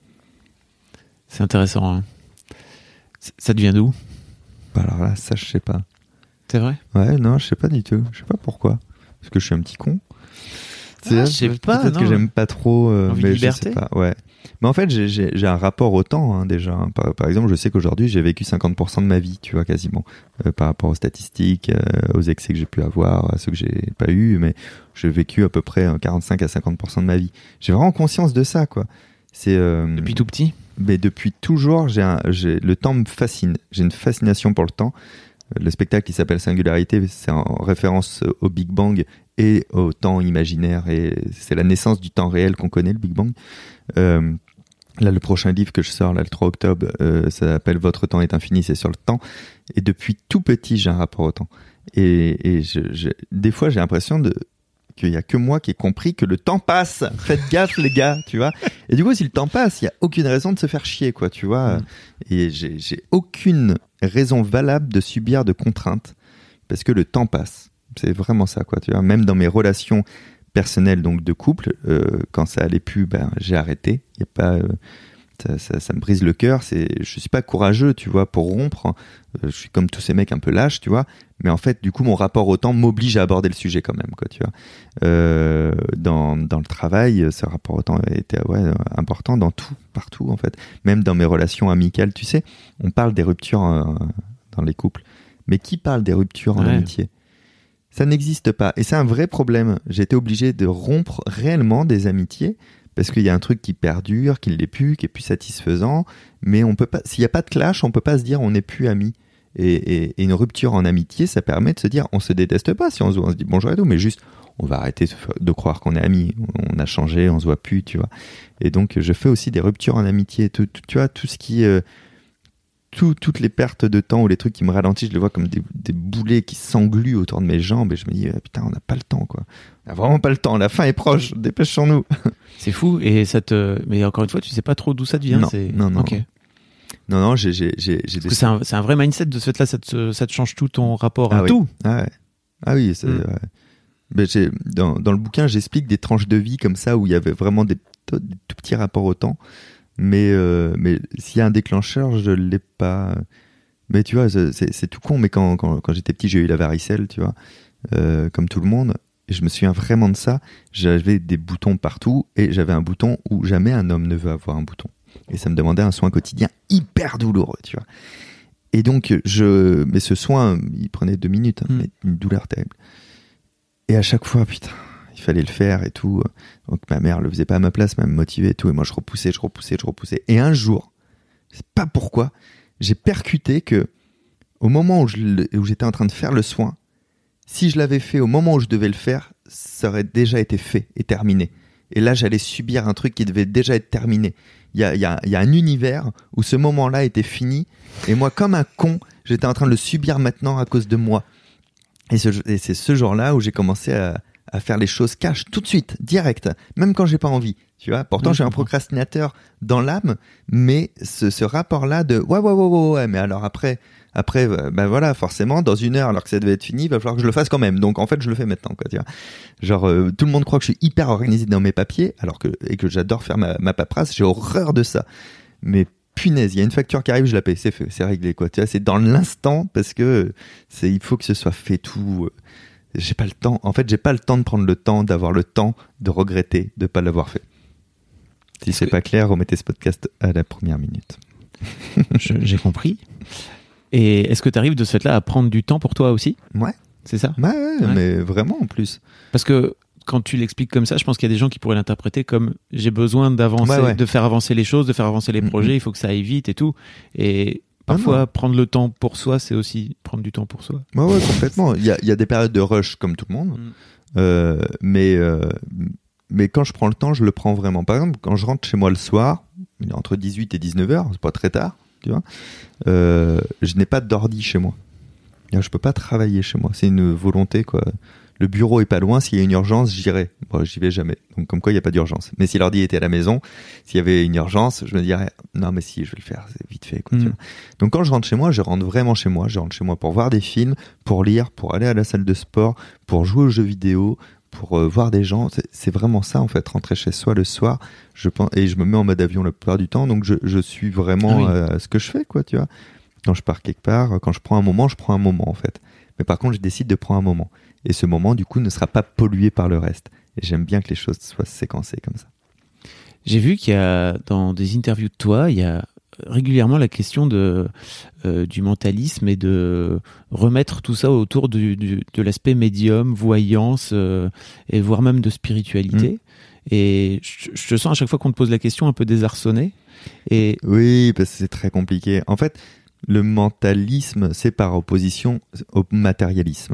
S3: C'est intéressant. Hein. Ça devient d'où?
S4: Alors là, ça, je sais pas.
S3: C'est vrai?
S4: Ouais, non, je sais pas du tout. Je sais pas pourquoi. Parce que je suis un petit con.
S3: Je sais pas.
S4: Peut-être que j'aime pas trop.
S3: Envie de liberté.
S4: Je sais pas. Ouais. Mais en fait, j'ai un rapport au temps, hein, déjà. Hein. Par exemple, je sais qu'aujourd'hui, j'ai vécu 50% de ma vie, tu vois, quasiment. Par rapport aux statistiques, aux excès que j'ai pu avoir, à ceux que j'ai pas eu, mais j'ai vécu à peu près 45 à 50% de ma vie. J'ai vraiment conscience de ça, quoi. C'est
S3: depuis tout petit.
S4: Mais depuis toujours, le temps me fascine. J'ai une fascination pour le temps. Le spectacle qui s'appelle Singularité, c'est en référence au Big Bang et au temps imaginaire, et c'est la naissance du temps réel qu'on connaît, le Big Bang. Là, le prochain livre que je sors, là, le 3 octobre, ça s'appelle Votre temps est infini, c'est sur le temps. Et depuis tout petit, j'ai un rapport au temps. Et des fois, j'ai l'impression qu'il y a que moi qui ai compris que le temps passe. Faites gaffe, les gars, tu vois. Et du coup, si le temps passe, il y a aucune raison de se faire chier, quoi, tu vois. Et j'ai aucune raison valable de subir de contraintes parce que le temps passe. C'est vraiment ça, quoi, tu vois. Même dans mes relations personnelles, donc de couple, quand ça allait plus, j'ai arrêté. Il y a pas, ça me brise le cœur. Je suis pas courageux, tu vois, pour rompre. Je suis comme tous ces mecs un peu lâches, tu vois. Mais en fait, du coup, mon rapport au temps m'oblige à aborder le sujet quand même, quoi, tu vois. Dans le travail, ce rapport au temps était important dans tout, partout, en fait. Même dans mes relations amicales, tu sais, on parle des ruptures dans les couples. Mais qui parle des ruptures en amitié ? Ça n'existe pas. Et c'est un vrai problème. J'ai été obligé de rompre réellement des amitiés parce qu'il y a un truc qui perdure, qui ne l'est plus, qui est plus satisfaisant. Mais on peut pas, s'il n'y a pas de clash, on peut pas se dire on n'est plus amis. Et une rupture en amitié, ça permet de se dire on se déteste pas si on se dit bonjour et tout, mais juste on va arrêter de croire qu'on est amis. On a changé, on se voit plus, tu vois. Et donc je fais aussi des ruptures en amitié. Tu vois, tout ce qui toutes les pertes de temps ou les trucs qui me ralentissent, je les vois comme des boulets qui s'engluent autour de mes jambes et je me dis putain, on n'a pas le temps, quoi. On n'a vraiment pas le temps, la fin est proche, dépêchons-nous.
S3: C'est fou. Et mais encore une fois, tu sais pas trop d'où ça devient.
S4: Non.
S3: Okay.
S4: Non, j'ai
S3: Parce que c'est un vrai mindset de ce fait-là, ça te change tout ton rapport à tout.
S4: Ah oui, c'est mais dans le bouquin, j'explique des tranches de vie comme ça où il y avait vraiment des tout petits rapports au temps. Mais s'il y a un déclencheur, je l'ai pas. Mais tu vois, c'est tout con. Mais quand j'étais petit, j'ai eu la varicelle, tu vois, comme tout le monde. Et je me souviens vraiment de ça. J'avais des boutons partout et j'avais un bouton où jamais un homme ne veut avoir un bouton. Et ça me demandait un soin quotidien hyper douloureux, tu vois. Et donc mais ce soin, il prenait 2 minutes, mais une douleur terrible. Et à chaque fois, putain. Il fallait le faire et tout. Donc ma mère le faisait pas à ma place, mais elle me motivait et tout. Et moi, je repoussais. Et un jour, je sais pas pourquoi, j'ai percuté que au moment où j'étais en train de faire le soin, si je l'avais fait au moment où je devais le faire, ça aurait déjà été fait et terminé. Et là, j'allais subir un truc qui devait déjà être terminé. Il y a un univers où ce moment-là était fini. Et moi, comme un con, j'étais en train de le subir maintenant à cause de moi. Et c'est ce jour-là où j'ai commencé à faire les choses cash tout de suite, direct, même quand j'ai pas envie, tu vois. Pourtant, je suis un procrastinateur dans l'âme, mais ce rapport-là de ouais, mais alors après, voilà, forcément, dans 1 heure, alors que ça devait être fini, il va falloir que je le fasse quand même. Donc, en fait, je le fais maintenant, quoi, tu vois. Genre, tout le monde croit que je suis hyper organisé dans mes papiers, et que j'adore faire ma paperasse, j'ai horreur de ça. Mais punaise, il y a une facture qui arrive, je la paye, c'est fait, c'est réglé, quoi, tu vois. C'est dans l'instant, parce que il faut que ce soit fait tout. J'ai pas le temps. En fait, j'ai pas le temps de prendre le temps, d'avoir le temps de regretter de pas l'avoir fait. Si c'est pas clair, remettez ce podcast à la première minute.
S3: J'ai compris. Et est-ce que tu arrives de ce fait-là à prendre du temps pour toi aussi ?
S4: Ouais.
S3: C'est ça ?
S4: Ouais, mais vraiment en plus.
S3: Parce que quand tu l'expliques comme ça, je pense qu'il y a des gens qui pourraient l'interpréter comme j'ai besoin d'avancer, de faire avancer les choses, de faire avancer les projets, il faut que ça aille vite et tout. Et parfois, prendre le temps pour soi, c'est aussi prendre du temps pour soi.
S4: Ouais, complètement. Il y a des périodes de rush comme tout le monde. Mais quand je prends le temps, je le prends vraiment. Par exemple, quand je rentre chez moi le soir, entre 18 et 19 heures, c'est pas très tard, tu vois, je n'ai pas d'ordi chez moi. Je peux pas travailler chez moi. C'est une volonté, quoi. Le bureau est pas loin. S'il y a une urgence, j'irai. Bon, j'y vais jamais. Donc, comme quoi, il n'y a pas d'urgence. Mais si l'ordi était à la maison, s'il y avait une urgence, je me dirais, non, mais si, je vais le faire. C'est vite fait, quoi, tu vois. Donc, quand je rentre chez moi, je rentre vraiment chez moi. Je rentre chez moi pour voir des films, pour lire, pour aller à la salle de sport, pour jouer aux jeux vidéo, pour voir des gens. C'est vraiment ça, en fait. Rentrer chez soi le soir, je pense, et je me mets en mode avion la plupart du temps. Donc, je suis vraiment ce que je fais, quoi, tu vois. Quand je pars quelque part, quand je prends un moment, en fait. Mais par contre, je décide de prendre un moment. Et ce moment, du coup, ne sera pas pollué par le reste. Et j'aime bien que les choses soient séquencées comme ça.
S3: J'ai vu qu'il y a, dans des interviews de toi, il y a régulièrement la question du mentalisme et de remettre tout ça autour de l'aspect médium, voyance, et voire même de spiritualité. Et je te sens à chaque fois qu'on te pose la question un peu désarçonné. Et...
S4: Oui, parce que c'est très compliqué. En fait, le mentalisme, c'est par opposition au matérialisme.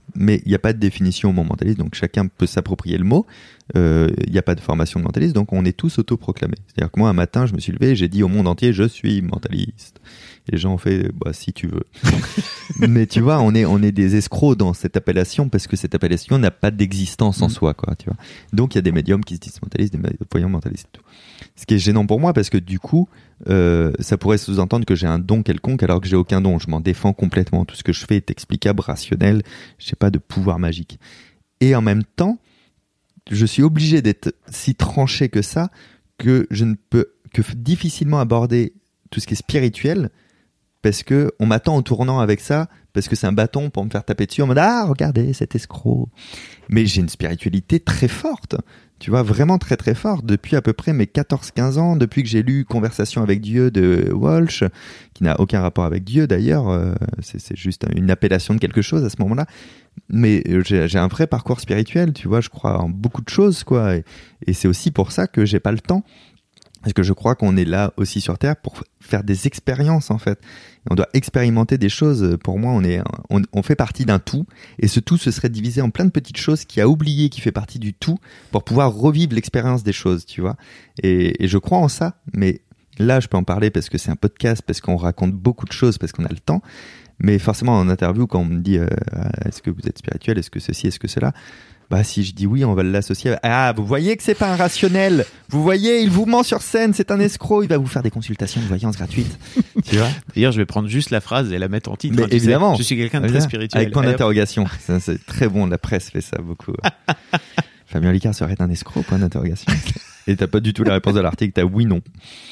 S4: mais il n'y a pas de définition au mot mentaliste, donc chacun peut s'approprier le mot. Il n'y a pas de formation de mentaliste, donc on est tous autoproclamés. C'est-à-dire que moi, un matin, je me suis levé et j'ai dit au monde entier, je suis mentaliste. Et les gens ont fait, bah, si tu veux. Mais tu vois, on est des escrocs dans cette appellation parce que cette appellation n'a pas d'existence en soi, quoi, tu vois. Donc il y a des médiums qui se disent mentalistes, des voyants mentalistes, tout. Ce qui est gênant pour moi parce que du coup, ça pourrait sous-entendre que j'ai un don quelconque alors que j'ai aucun don. Je m'en défends complètement. Tout ce que je fais est explicable, rationnel. Je n'ai pas de pouvoir magique. Et en même temps, je suis obligé d'être si tranché que ça que je ne peux que difficilement aborder tout ce qui est spirituel parce que on m'attend au tournant avec ça parce que c'est un bâton pour me faire taper dessus en mode ah regardez cet escroc. Mais j'ai une spiritualité très forte. Tu vois, vraiment très très fort, depuis à peu près mes 14-15 ans, depuis que j'ai lu Conversation avec Dieu de Walsh, qui n'a aucun rapport avec Dieu d'ailleurs, c'est juste une appellation de quelque chose à ce moment-là. Mais j'ai un vrai parcours spirituel, tu vois, je crois en beaucoup de choses, quoi. Et c'est aussi pour ça que j'ai pas le temps. Parce que je crois qu'on est là aussi sur Terre pour faire des expériences, en fait. On doit expérimenter des choses. Pour moi, on fait partie d'un tout. Et ce tout se serait divisé en plein de petites choses qui a oublié qu'il fait partie du tout pour pouvoir revivre l'expérience des choses, tu vois. Et je crois en ça. Mais là, je peux en parler parce que c'est un podcast, parce qu'on raconte beaucoup de choses, parce qu'on a le temps. Mais forcément, en interview, quand on me dit est-ce que vous êtes spirituel, est-ce que ceci, est-ce que cela, bah si je dis oui, on va l'associer à... Ah, vous voyez que c'est pas un rationnel. Vous voyez, il vous ment sur scène, c'est un escroc. Il va vous faire des consultations de voyance gratuites. Tu vois.
S3: D'ailleurs, je vais prendre juste la phrase et la mettre en titre.
S4: Mais évidemment.
S3: Je suis quelqu'un de très spirituel.
S4: Avec point d'interrogation. Ça, c'est très bon. La presse fait ça beaucoup. Fabien Licard serait un escroc, point d'interrogation. Et t'as pas du tout la réponse de l'article. T'as oui, non.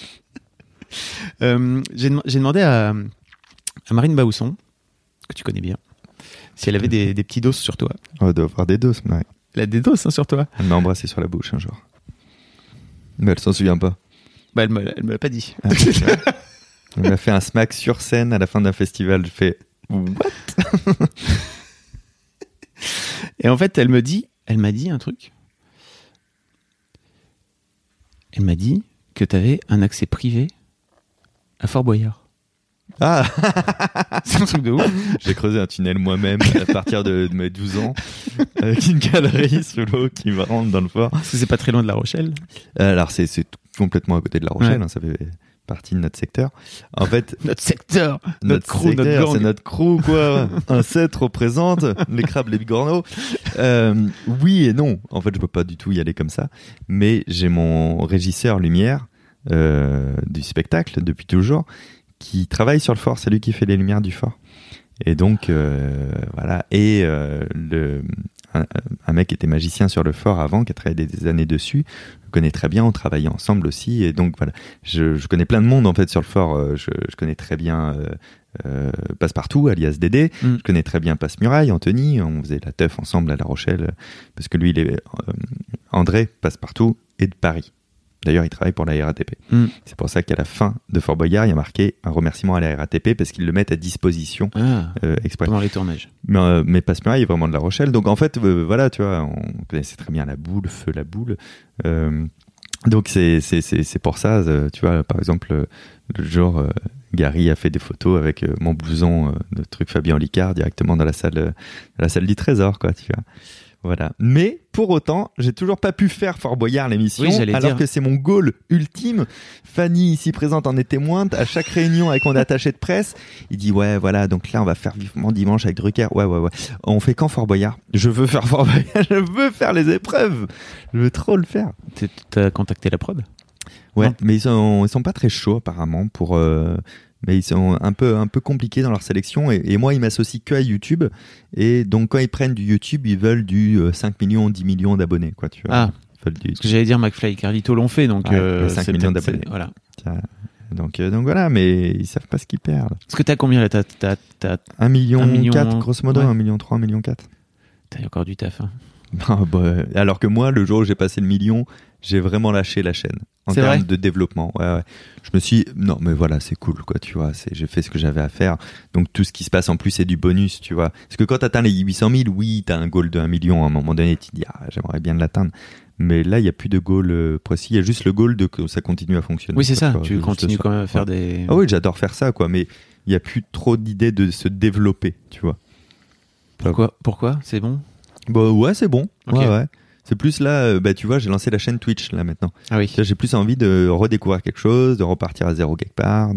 S3: J'ai demandé à Marine Baousson, que tu connais bien, si elle avait des petits dos sur toi.
S4: Oh, elle doit avoir des doses, Marie.
S3: Elle a des dos sur toi.
S4: Elle m'a embrassé sur la bouche un jour. Mais elle s'en souvient pas.
S3: Bah, elle me l'a pas dit.
S4: Ah, elle m'a fait un smack sur scène à la fin d'un festival. Je fais what?
S3: Et en fait, elle m'a dit un truc. Elle m'a dit que tu avais un accès privé à Fort Boyard.
S4: Ah,
S3: c'est un truc de ouf.
S4: J'ai creusé un tunnel moi-même à partir de mes 12 ans avec une galerie sous l'eau qui me rentre dans le fort.
S3: Parce que c'est pas très loin de La Rochelle.
S4: Alors c'est complètement à côté de La Rochelle,
S3: ouais.
S4: Ça fait partie de notre secteur. En fait,
S3: notre secteur, notre crew,
S4: secteur,
S3: notre gang.
S4: C'est notre crew, quoi. Un 7 représente les crabes, les bigorneaux. Oui et non. En fait, je peux pas du tout y aller comme ça. Mais j'ai mon régisseur lumière du spectacle depuis toujours, qui travaille sur le fort, c'est lui qui fait les lumières du fort. Et donc, voilà. Et un mec qui était magicien sur le fort avant, qui a travaillé des années dessus, je connais très bien, on travaillait ensemble aussi. Et donc, voilà, je connais plein de monde, en fait, sur le fort. Je connais très bien Passepartout, alias Dédé. Je connais très bien Passe-Muraille, Anthony. On faisait la teuf ensemble à La Rochelle, parce que lui, il est André Passepartout est de Paris. D'ailleurs, il travaille pour la RATP. C'est pour ça qu'à la fin de Fort Boyard, il y a marqué un remerciement à la RATP parce qu'ils le mettent à disposition exprès.
S3: Pendant les tournages.
S4: Mais Passe-Muraille est vraiment de La Rochelle. Donc en fait, voilà, tu vois, on connaissait très bien la boule, Feu la boule. Donc c'est pour ça, tu vois, par exemple, le jour, Gary a fait des photos avec mon blouson de truc Fabien Licard directement dans la salle du Trésor, quoi, tu vois. Voilà. Mais pour autant, j'ai toujours pas pu faire Fort Boyard l'émission, alors que c'est mon goal ultime. Fanny, ici présente, en est témoin. À chaque réunion avec mon attaché de presse, il dit ouais, voilà, donc là on va faire vivement dimanche avec Drucker. Ouais. On fait quand Fort Boyard? Je veux faire Fort Boyard, je veux faire les épreuves. Je veux trop le faire.
S3: T'as contacté la prod?
S4: Ouais, mais ils sont pas très chauds apparemment pour. Mais ils sont un peu compliqués dans leur sélection et moi ils m'associent que à YouTube et donc quand ils prennent du YouTube ils veulent du 5 millions 10 millions d'abonnés, quoi, tu vois.
S3: Ce que j'allais dire, McFly et Carlito l'ont fait, donc
S4: 5 millions d'abonnés,
S3: voilà.
S4: Donc voilà, mais ils savent pas ce qu'ils perdent.
S3: Est-ce que t'as combien là? T'as
S4: 1,4 million 4, grosso modo, ouais. 1,3 million, 1,4 million.
S3: T'as encore du taf, hein.
S4: Alors que moi, le jour où j'ai passé le million, j'ai vraiment lâché la chaîne en termes de développement. Ouais. Je me suis non, mais voilà, c'est cool, quoi, tu vois. J'ai fait ce que j'avais à faire. Donc tout ce qui se passe en plus, c'est du bonus, tu vois. Parce que quand t'atteins les 800 000, oui, t'as un goal de 1 million. À un moment donné, tu te dis j'aimerais bien l'atteindre. Mais là, il y a plus de goal précis. Il y a juste le goal de que ça continue à fonctionner.
S3: Oui, c'est ça. Tu continues quand même à faire des.
S4: Ah oui, j'adore faire ça, quoi. Mais il y a plus trop d'idées de se développer, tu vois.
S3: Pourquoi c'est bon?
S4: Bah ouais, c'est bon.
S3: Okay.
S4: Ouais. C'est plus là, tu vois, j'ai lancé la chaîne Twitch là maintenant.
S3: Ah oui.
S4: Là, j'ai plus envie de redécouvrir quelque chose, de repartir à zéro quelque part.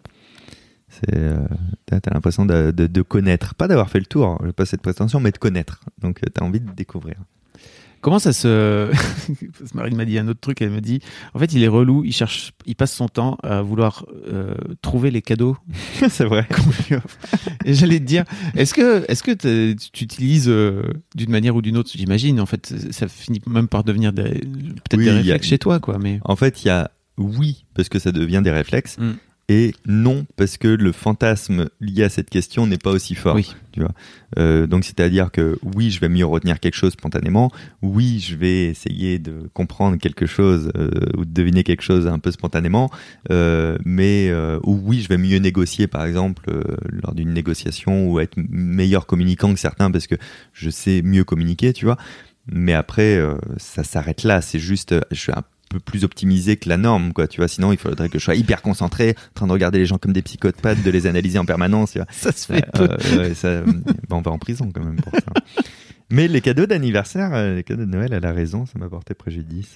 S4: T'as l'impression de connaître, pas d'avoir fait le tour, j'ai pas cette prétention, mais de connaître. Donc t'as envie de découvrir.
S3: Comment ça se... Marine m'a dit un autre truc, elle me dit, en fait, il est relou, il passe son temps à vouloir trouver les cadeaux.
S4: C'est vrai.
S3: Qu'on lui offre. Et j'allais te dire, est-ce que tu utilises d'une manière ou d'une autre, j'imagine, en fait, ça finit même par devenir peut-être des réflexes chez toi, quoi. Mais...
S4: En fait, il y a oui, parce que ça devient des réflexes. Et non, parce que le fantasme lié à cette question n'est pas aussi fort.
S3: Oui.
S4: Tu vois. Donc, c'est-à-dire que oui, je vais mieux retenir quelque chose spontanément. Oui, je vais essayer de comprendre quelque chose ou de deviner quelque chose un peu spontanément. Mais oui, je vais mieux négocier, par exemple, lors d'une négociation ou être meilleur communicant que certains parce que je sais mieux communiquer, tu vois. Mais après, ça s'arrête là. C'est juste, je suis un peu plus optimisé que la norme, quoi, tu vois. Sinon, il faudrait que je sois hyper concentré, en train de regarder les gens comme des psychopathes, de les analyser en permanence, tu vois.
S3: Ça se fait peu.
S4: On va en prison quand même pour ça. Mais les cadeaux d'anniversaire, les cadeaux de Noël, elle a raison, ça m'a porté préjudice.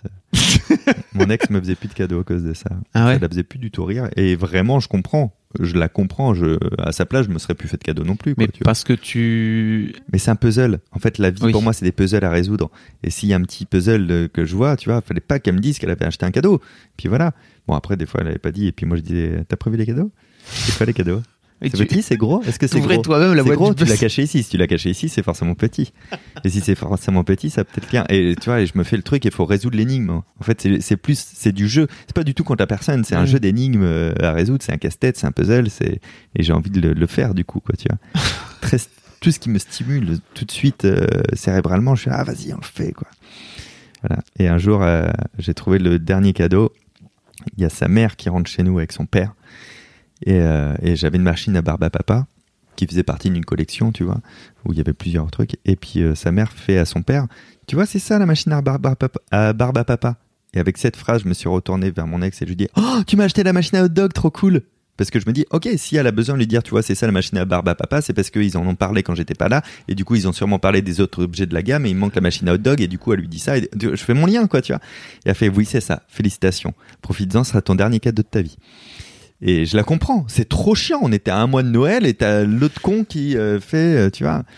S4: Mon ex me faisait plus de cadeaux à cause de ça.
S3: Ah ouais.
S4: Ça la faisait plus du tout rire. Et vraiment, je comprends. Je la comprends. À sa place, je me serais plus fait de cadeaux non plus. Quoi,
S3: mais parce que Mais
S4: c'est un puzzle. En fait, la vie, pour moi, c'est des puzzles à résoudre. Et s'il y a un petit puzzle que je vois, tu vois, fallait pas qu'elle me dise qu'elle avait acheté un cadeau. Puis voilà. Bon, après, des fois, elle avait pas dit. Et puis moi, je disais, t'as prévu les cadeaux? C'est quoi les cadeaux? C'est petit, c'est gros? Est-ce que c'est gros?
S3: Toi-même la boîte
S4: gros,
S3: du
S4: tu l'as caché ici. Si tu l'as caché ici, c'est forcément petit. Et si c'est forcément petit, ça peut être bien. Et tu vois, je me fais le truc, il faut résoudre l'énigme. En fait, c'est du jeu. C'est pas du tout contre la personne. C'est un jeu d'énigmes à résoudre. C'est un casse-tête, c'est un puzzle. Et j'ai envie de le faire, du coup, quoi, tu vois. Tout ce qui me stimule tout de suite, cérébralement, je fais, vas-y, on le fait, quoi. Voilà. Et un jour, j'ai trouvé le dernier cadeau. Il y a sa mère qui rentre chez nous avec son père. Et j'avais une machine à barbe à papa qui faisait partie d'une collection, tu vois, où il y avait plusieurs trucs. Et puis sa mère fait à son père, tu vois, c'est ça la machine à barbe à papa. Et avec cette phrase, je me suis retourné vers mon ex et je lui dis, oh, tu m'as acheté la machine à hot dog, trop cool. Parce que je me dis, ok, si elle a besoin de lui dire, tu vois, c'est ça la machine à barbe à papa, c'est parce qu'ils en ont parlé quand j'étais pas là, et du coup ils ont sûrement parlé des autres objets de la gamme, et il manque la machine à hot dog, et du coup elle lui dit ça, et je fais mon lien, quoi, tu vois. Et elle fait, oui, c'est ça, félicitations, profites-en, ce sera ton dernier cadeau de ta vie. Et je la comprends, c'est trop chiant, on était à un mois de Noël, et t'as l'autre con qui fait, tu vois,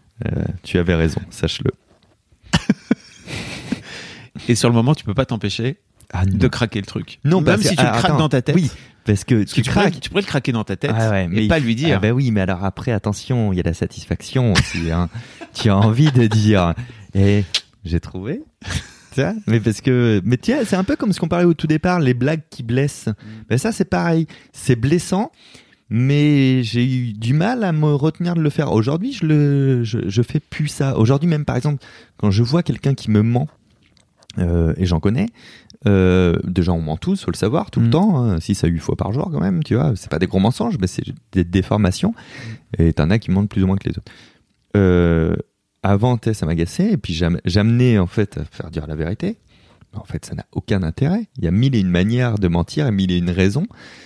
S4: tu avais raison, sache-le.
S3: Et sur le moment, tu peux pas t'empêcher de craquer le truc.
S4: Non,
S3: même si tu le craques dans ta tête.
S4: Oui, parce que tu craques.
S3: Tu pourrais le craquer dans ta tête
S4: mais
S3: et pas lui dire.
S4: Ah bah oui, mais alors après, attention, il y a la satisfaction aussi. Hein. Tu as envie de dire, j'ai trouvé. Mais tu sais, c'est un peu comme ce qu'on parlait au tout départ, les blagues qui blessent. Ben ça, c'est pareil. C'est blessant, mais j'ai eu du mal à me retenir de le faire. Aujourd'hui, je fais plus ça. Aujourd'hui, même par exemple, quand je vois quelqu'un qui me ment, et j'en connais, déjà on ment tous, faut le savoir, tout le temps, hein, 6 à 8 fois par jour quand même, tu vois. C'est pas des gros mensonges, mais c'est des déformations. Et t'en as qui mentent plus ou moins que les autres. Avant, ça m'agaçait, et puis j'amenais en fait à faire dire la vérité. En fait, ça n'a aucun intérêt. Il y a 1001 manières de mentir et 1001 raisons.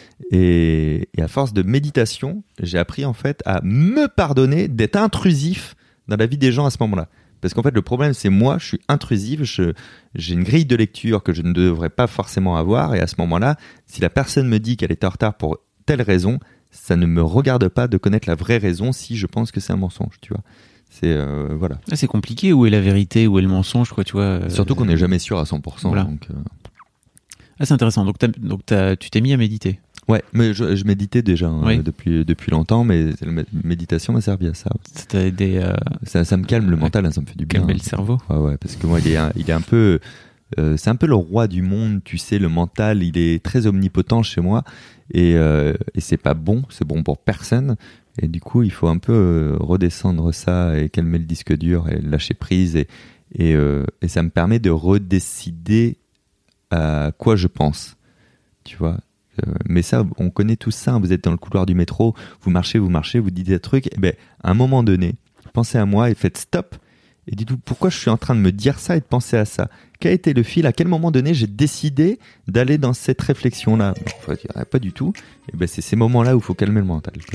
S4: Et à force de méditation, j'ai appris en fait à me pardonner d'être intrusif dans la vie des gens à ce moment-là. Parce qu'en fait, le problème, c'est moi, je suis intrusif, j'ai une grille de lecture que je ne devrais pas forcément avoir. Et à ce moment-là, si la personne me dit qu'elle est en retard pour telle raison, ça ne me regarde pas de connaître la vraie raison si je pense que c'est un mensonge, tu vois. C'est voilà.
S3: Là, c'est compliqué. Où est la vérité, où est le mensonge, quoi, tu vois.
S4: Surtout qu'on n'est jamais sûr à 100%.
S3: Voilà.
S4: Donc,
S3: c'est intéressant. Donc tu t'es mis à méditer.
S4: Ouais, mais je méditais déjà depuis longtemps, mais la méditation m'a servi à ça.
S3: Ça t'a aidé
S4: ça me calme le mental, ça me fait du bien.
S3: Calmer le cerveau.
S4: Ouais, parce que moi, il est un peu... c'est un peu le roi du monde, tu sais, le mental, il est très omnipotent chez moi, et c'est pas bon, c'est bon pour personne. Et du coup, il faut un peu redescendre ça et calmer le disque dur et lâcher prise. Et ça me permet de redécider à quoi je pense. Tu vois. Mais ça, on connaît tout ça. Vous êtes dans le couloir du métro, vous marchez, vous dites des trucs. Et à un moment donné, pensez à moi et faites stop. Et dites-vous, pourquoi je suis en train de me dire ça et de penser à ça? Quel a été le fil? À quel moment donné j'ai décidé d'aller dans cette réflexion-là? Pas du tout. Et c'est ces moments-là où il faut calmer le mental.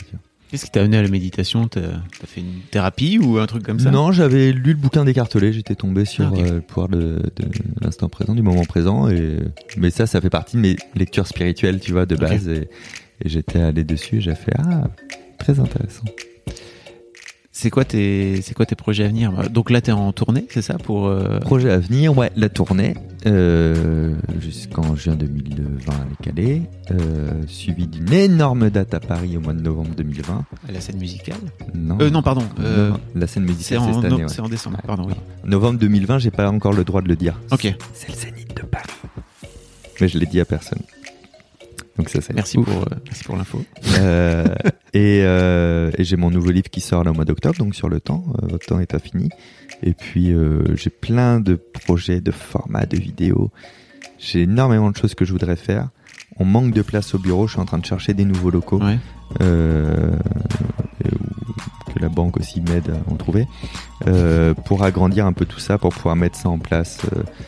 S3: Qu'est-ce qui t'a amené à la méditation ? T'as fait une thérapie ou un truc comme ça ?
S4: Non, j'avais lu le bouquin d'Eckhart Tolle, j'étais tombé sur le pouvoir de l'instant présent, du moment présent, mais ça fait partie de mes lectures spirituelles, tu vois, de base, et j'étais allé dessus et j'ai fait très intéressant.
S3: C'est quoi tes projets à venir ? Donc là, t'es en tournée, c'est ça pour
S4: Projet à venir, ouais, la tournée jusqu'en juin 2020 elle est calée, suivi d'une énorme date à Paris au mois de novembre 2020.
S3: la scène musicale ?
S4: Non,
S3: pardon.
S4: La scène musicale c'est cette année.
S3: C'est en décembre. Pardon, oui.
S4: Novembre 2020, j'ai pas encore le droit de le dire.
S3: Ok.
S4: C'est le Zénith de Paris. Mais je l'ai dit à personne. Donc ça, c'est
S3: merci pour l'info.
S4: Et j'ai mon nouveau livre qui sort là au mois d'octobre, donc sur le temps. Votre temps est infini. Et puis j'ai plein de projets, de formats, de vidéos. J'ai énormément de choses que je voudrais faire. On manque de place au bureau. Je suis en train de chercher des nouveaux locaux. Ouais. Que la banque aussi m'aide à en trouver. Pour agrandir un peu tout ça, pour pouvoir mettre ça en place.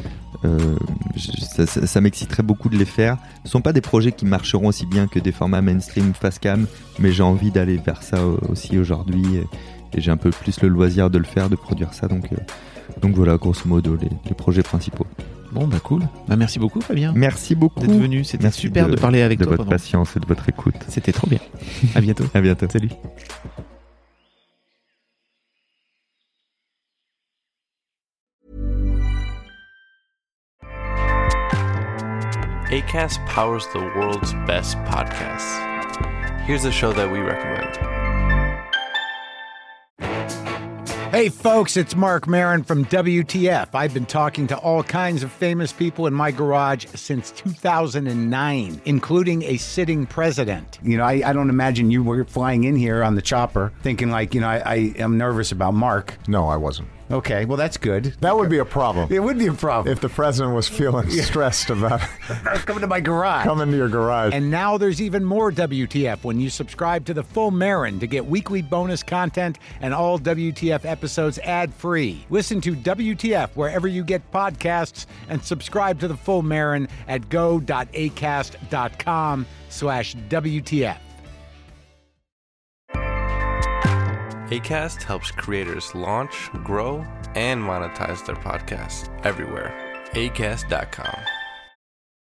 S4: Ça m'exciterait beaucoup de les faire. Ce ne sont pas des projets qui marcheront aussi bien que des formats mainstream face cam, mais j'ai envie d'aller vers ça aussi aujourd'hui et j'ai un peu plus le loisir de le faire, de produire ça. Donc voilà, grosso modo, les projets principaux.
S3: Bon, bah cool. Bah, merci beaucoup, Fabien.
S4: Merci beaucoup
S3: d'être venu. C'était super de parler avec toi.
S4: De votre patience et de votre écoute.
S3: C'était trop bien. À bientôt.
S4: À bientôt.
S3: Salut.
S2: Acast powers the world's best podcasts. Here's a show that we recommend.
S5: Hey folks, it's Mark Maron from WTF. I've been talking to all kinds of famous people in my garage since 2009, including a sitting president. You know, I don't imagine you were flying in here on the chopper thinking like, I am nervous about Mark.
S6: No, I wasn't.
S5: Okay, well, that's good.
S6: That would be a problem.
S5: It would be a problem.
S6: If the president was feeling stressed about
S5: coming to my garage.
S6: Coming to your garage.
S5: And now there's even more WTF when you subscribe to the Full Marin to get weekly bonus content and all WTF episodes ad-free. Listen to WTF wherever you get podcasts and subscribe to the Full Marin at go.acast.com/WTF.
S2: Acast helps creators launch, grow, and monetize their podcasts everywhere. Acast.com.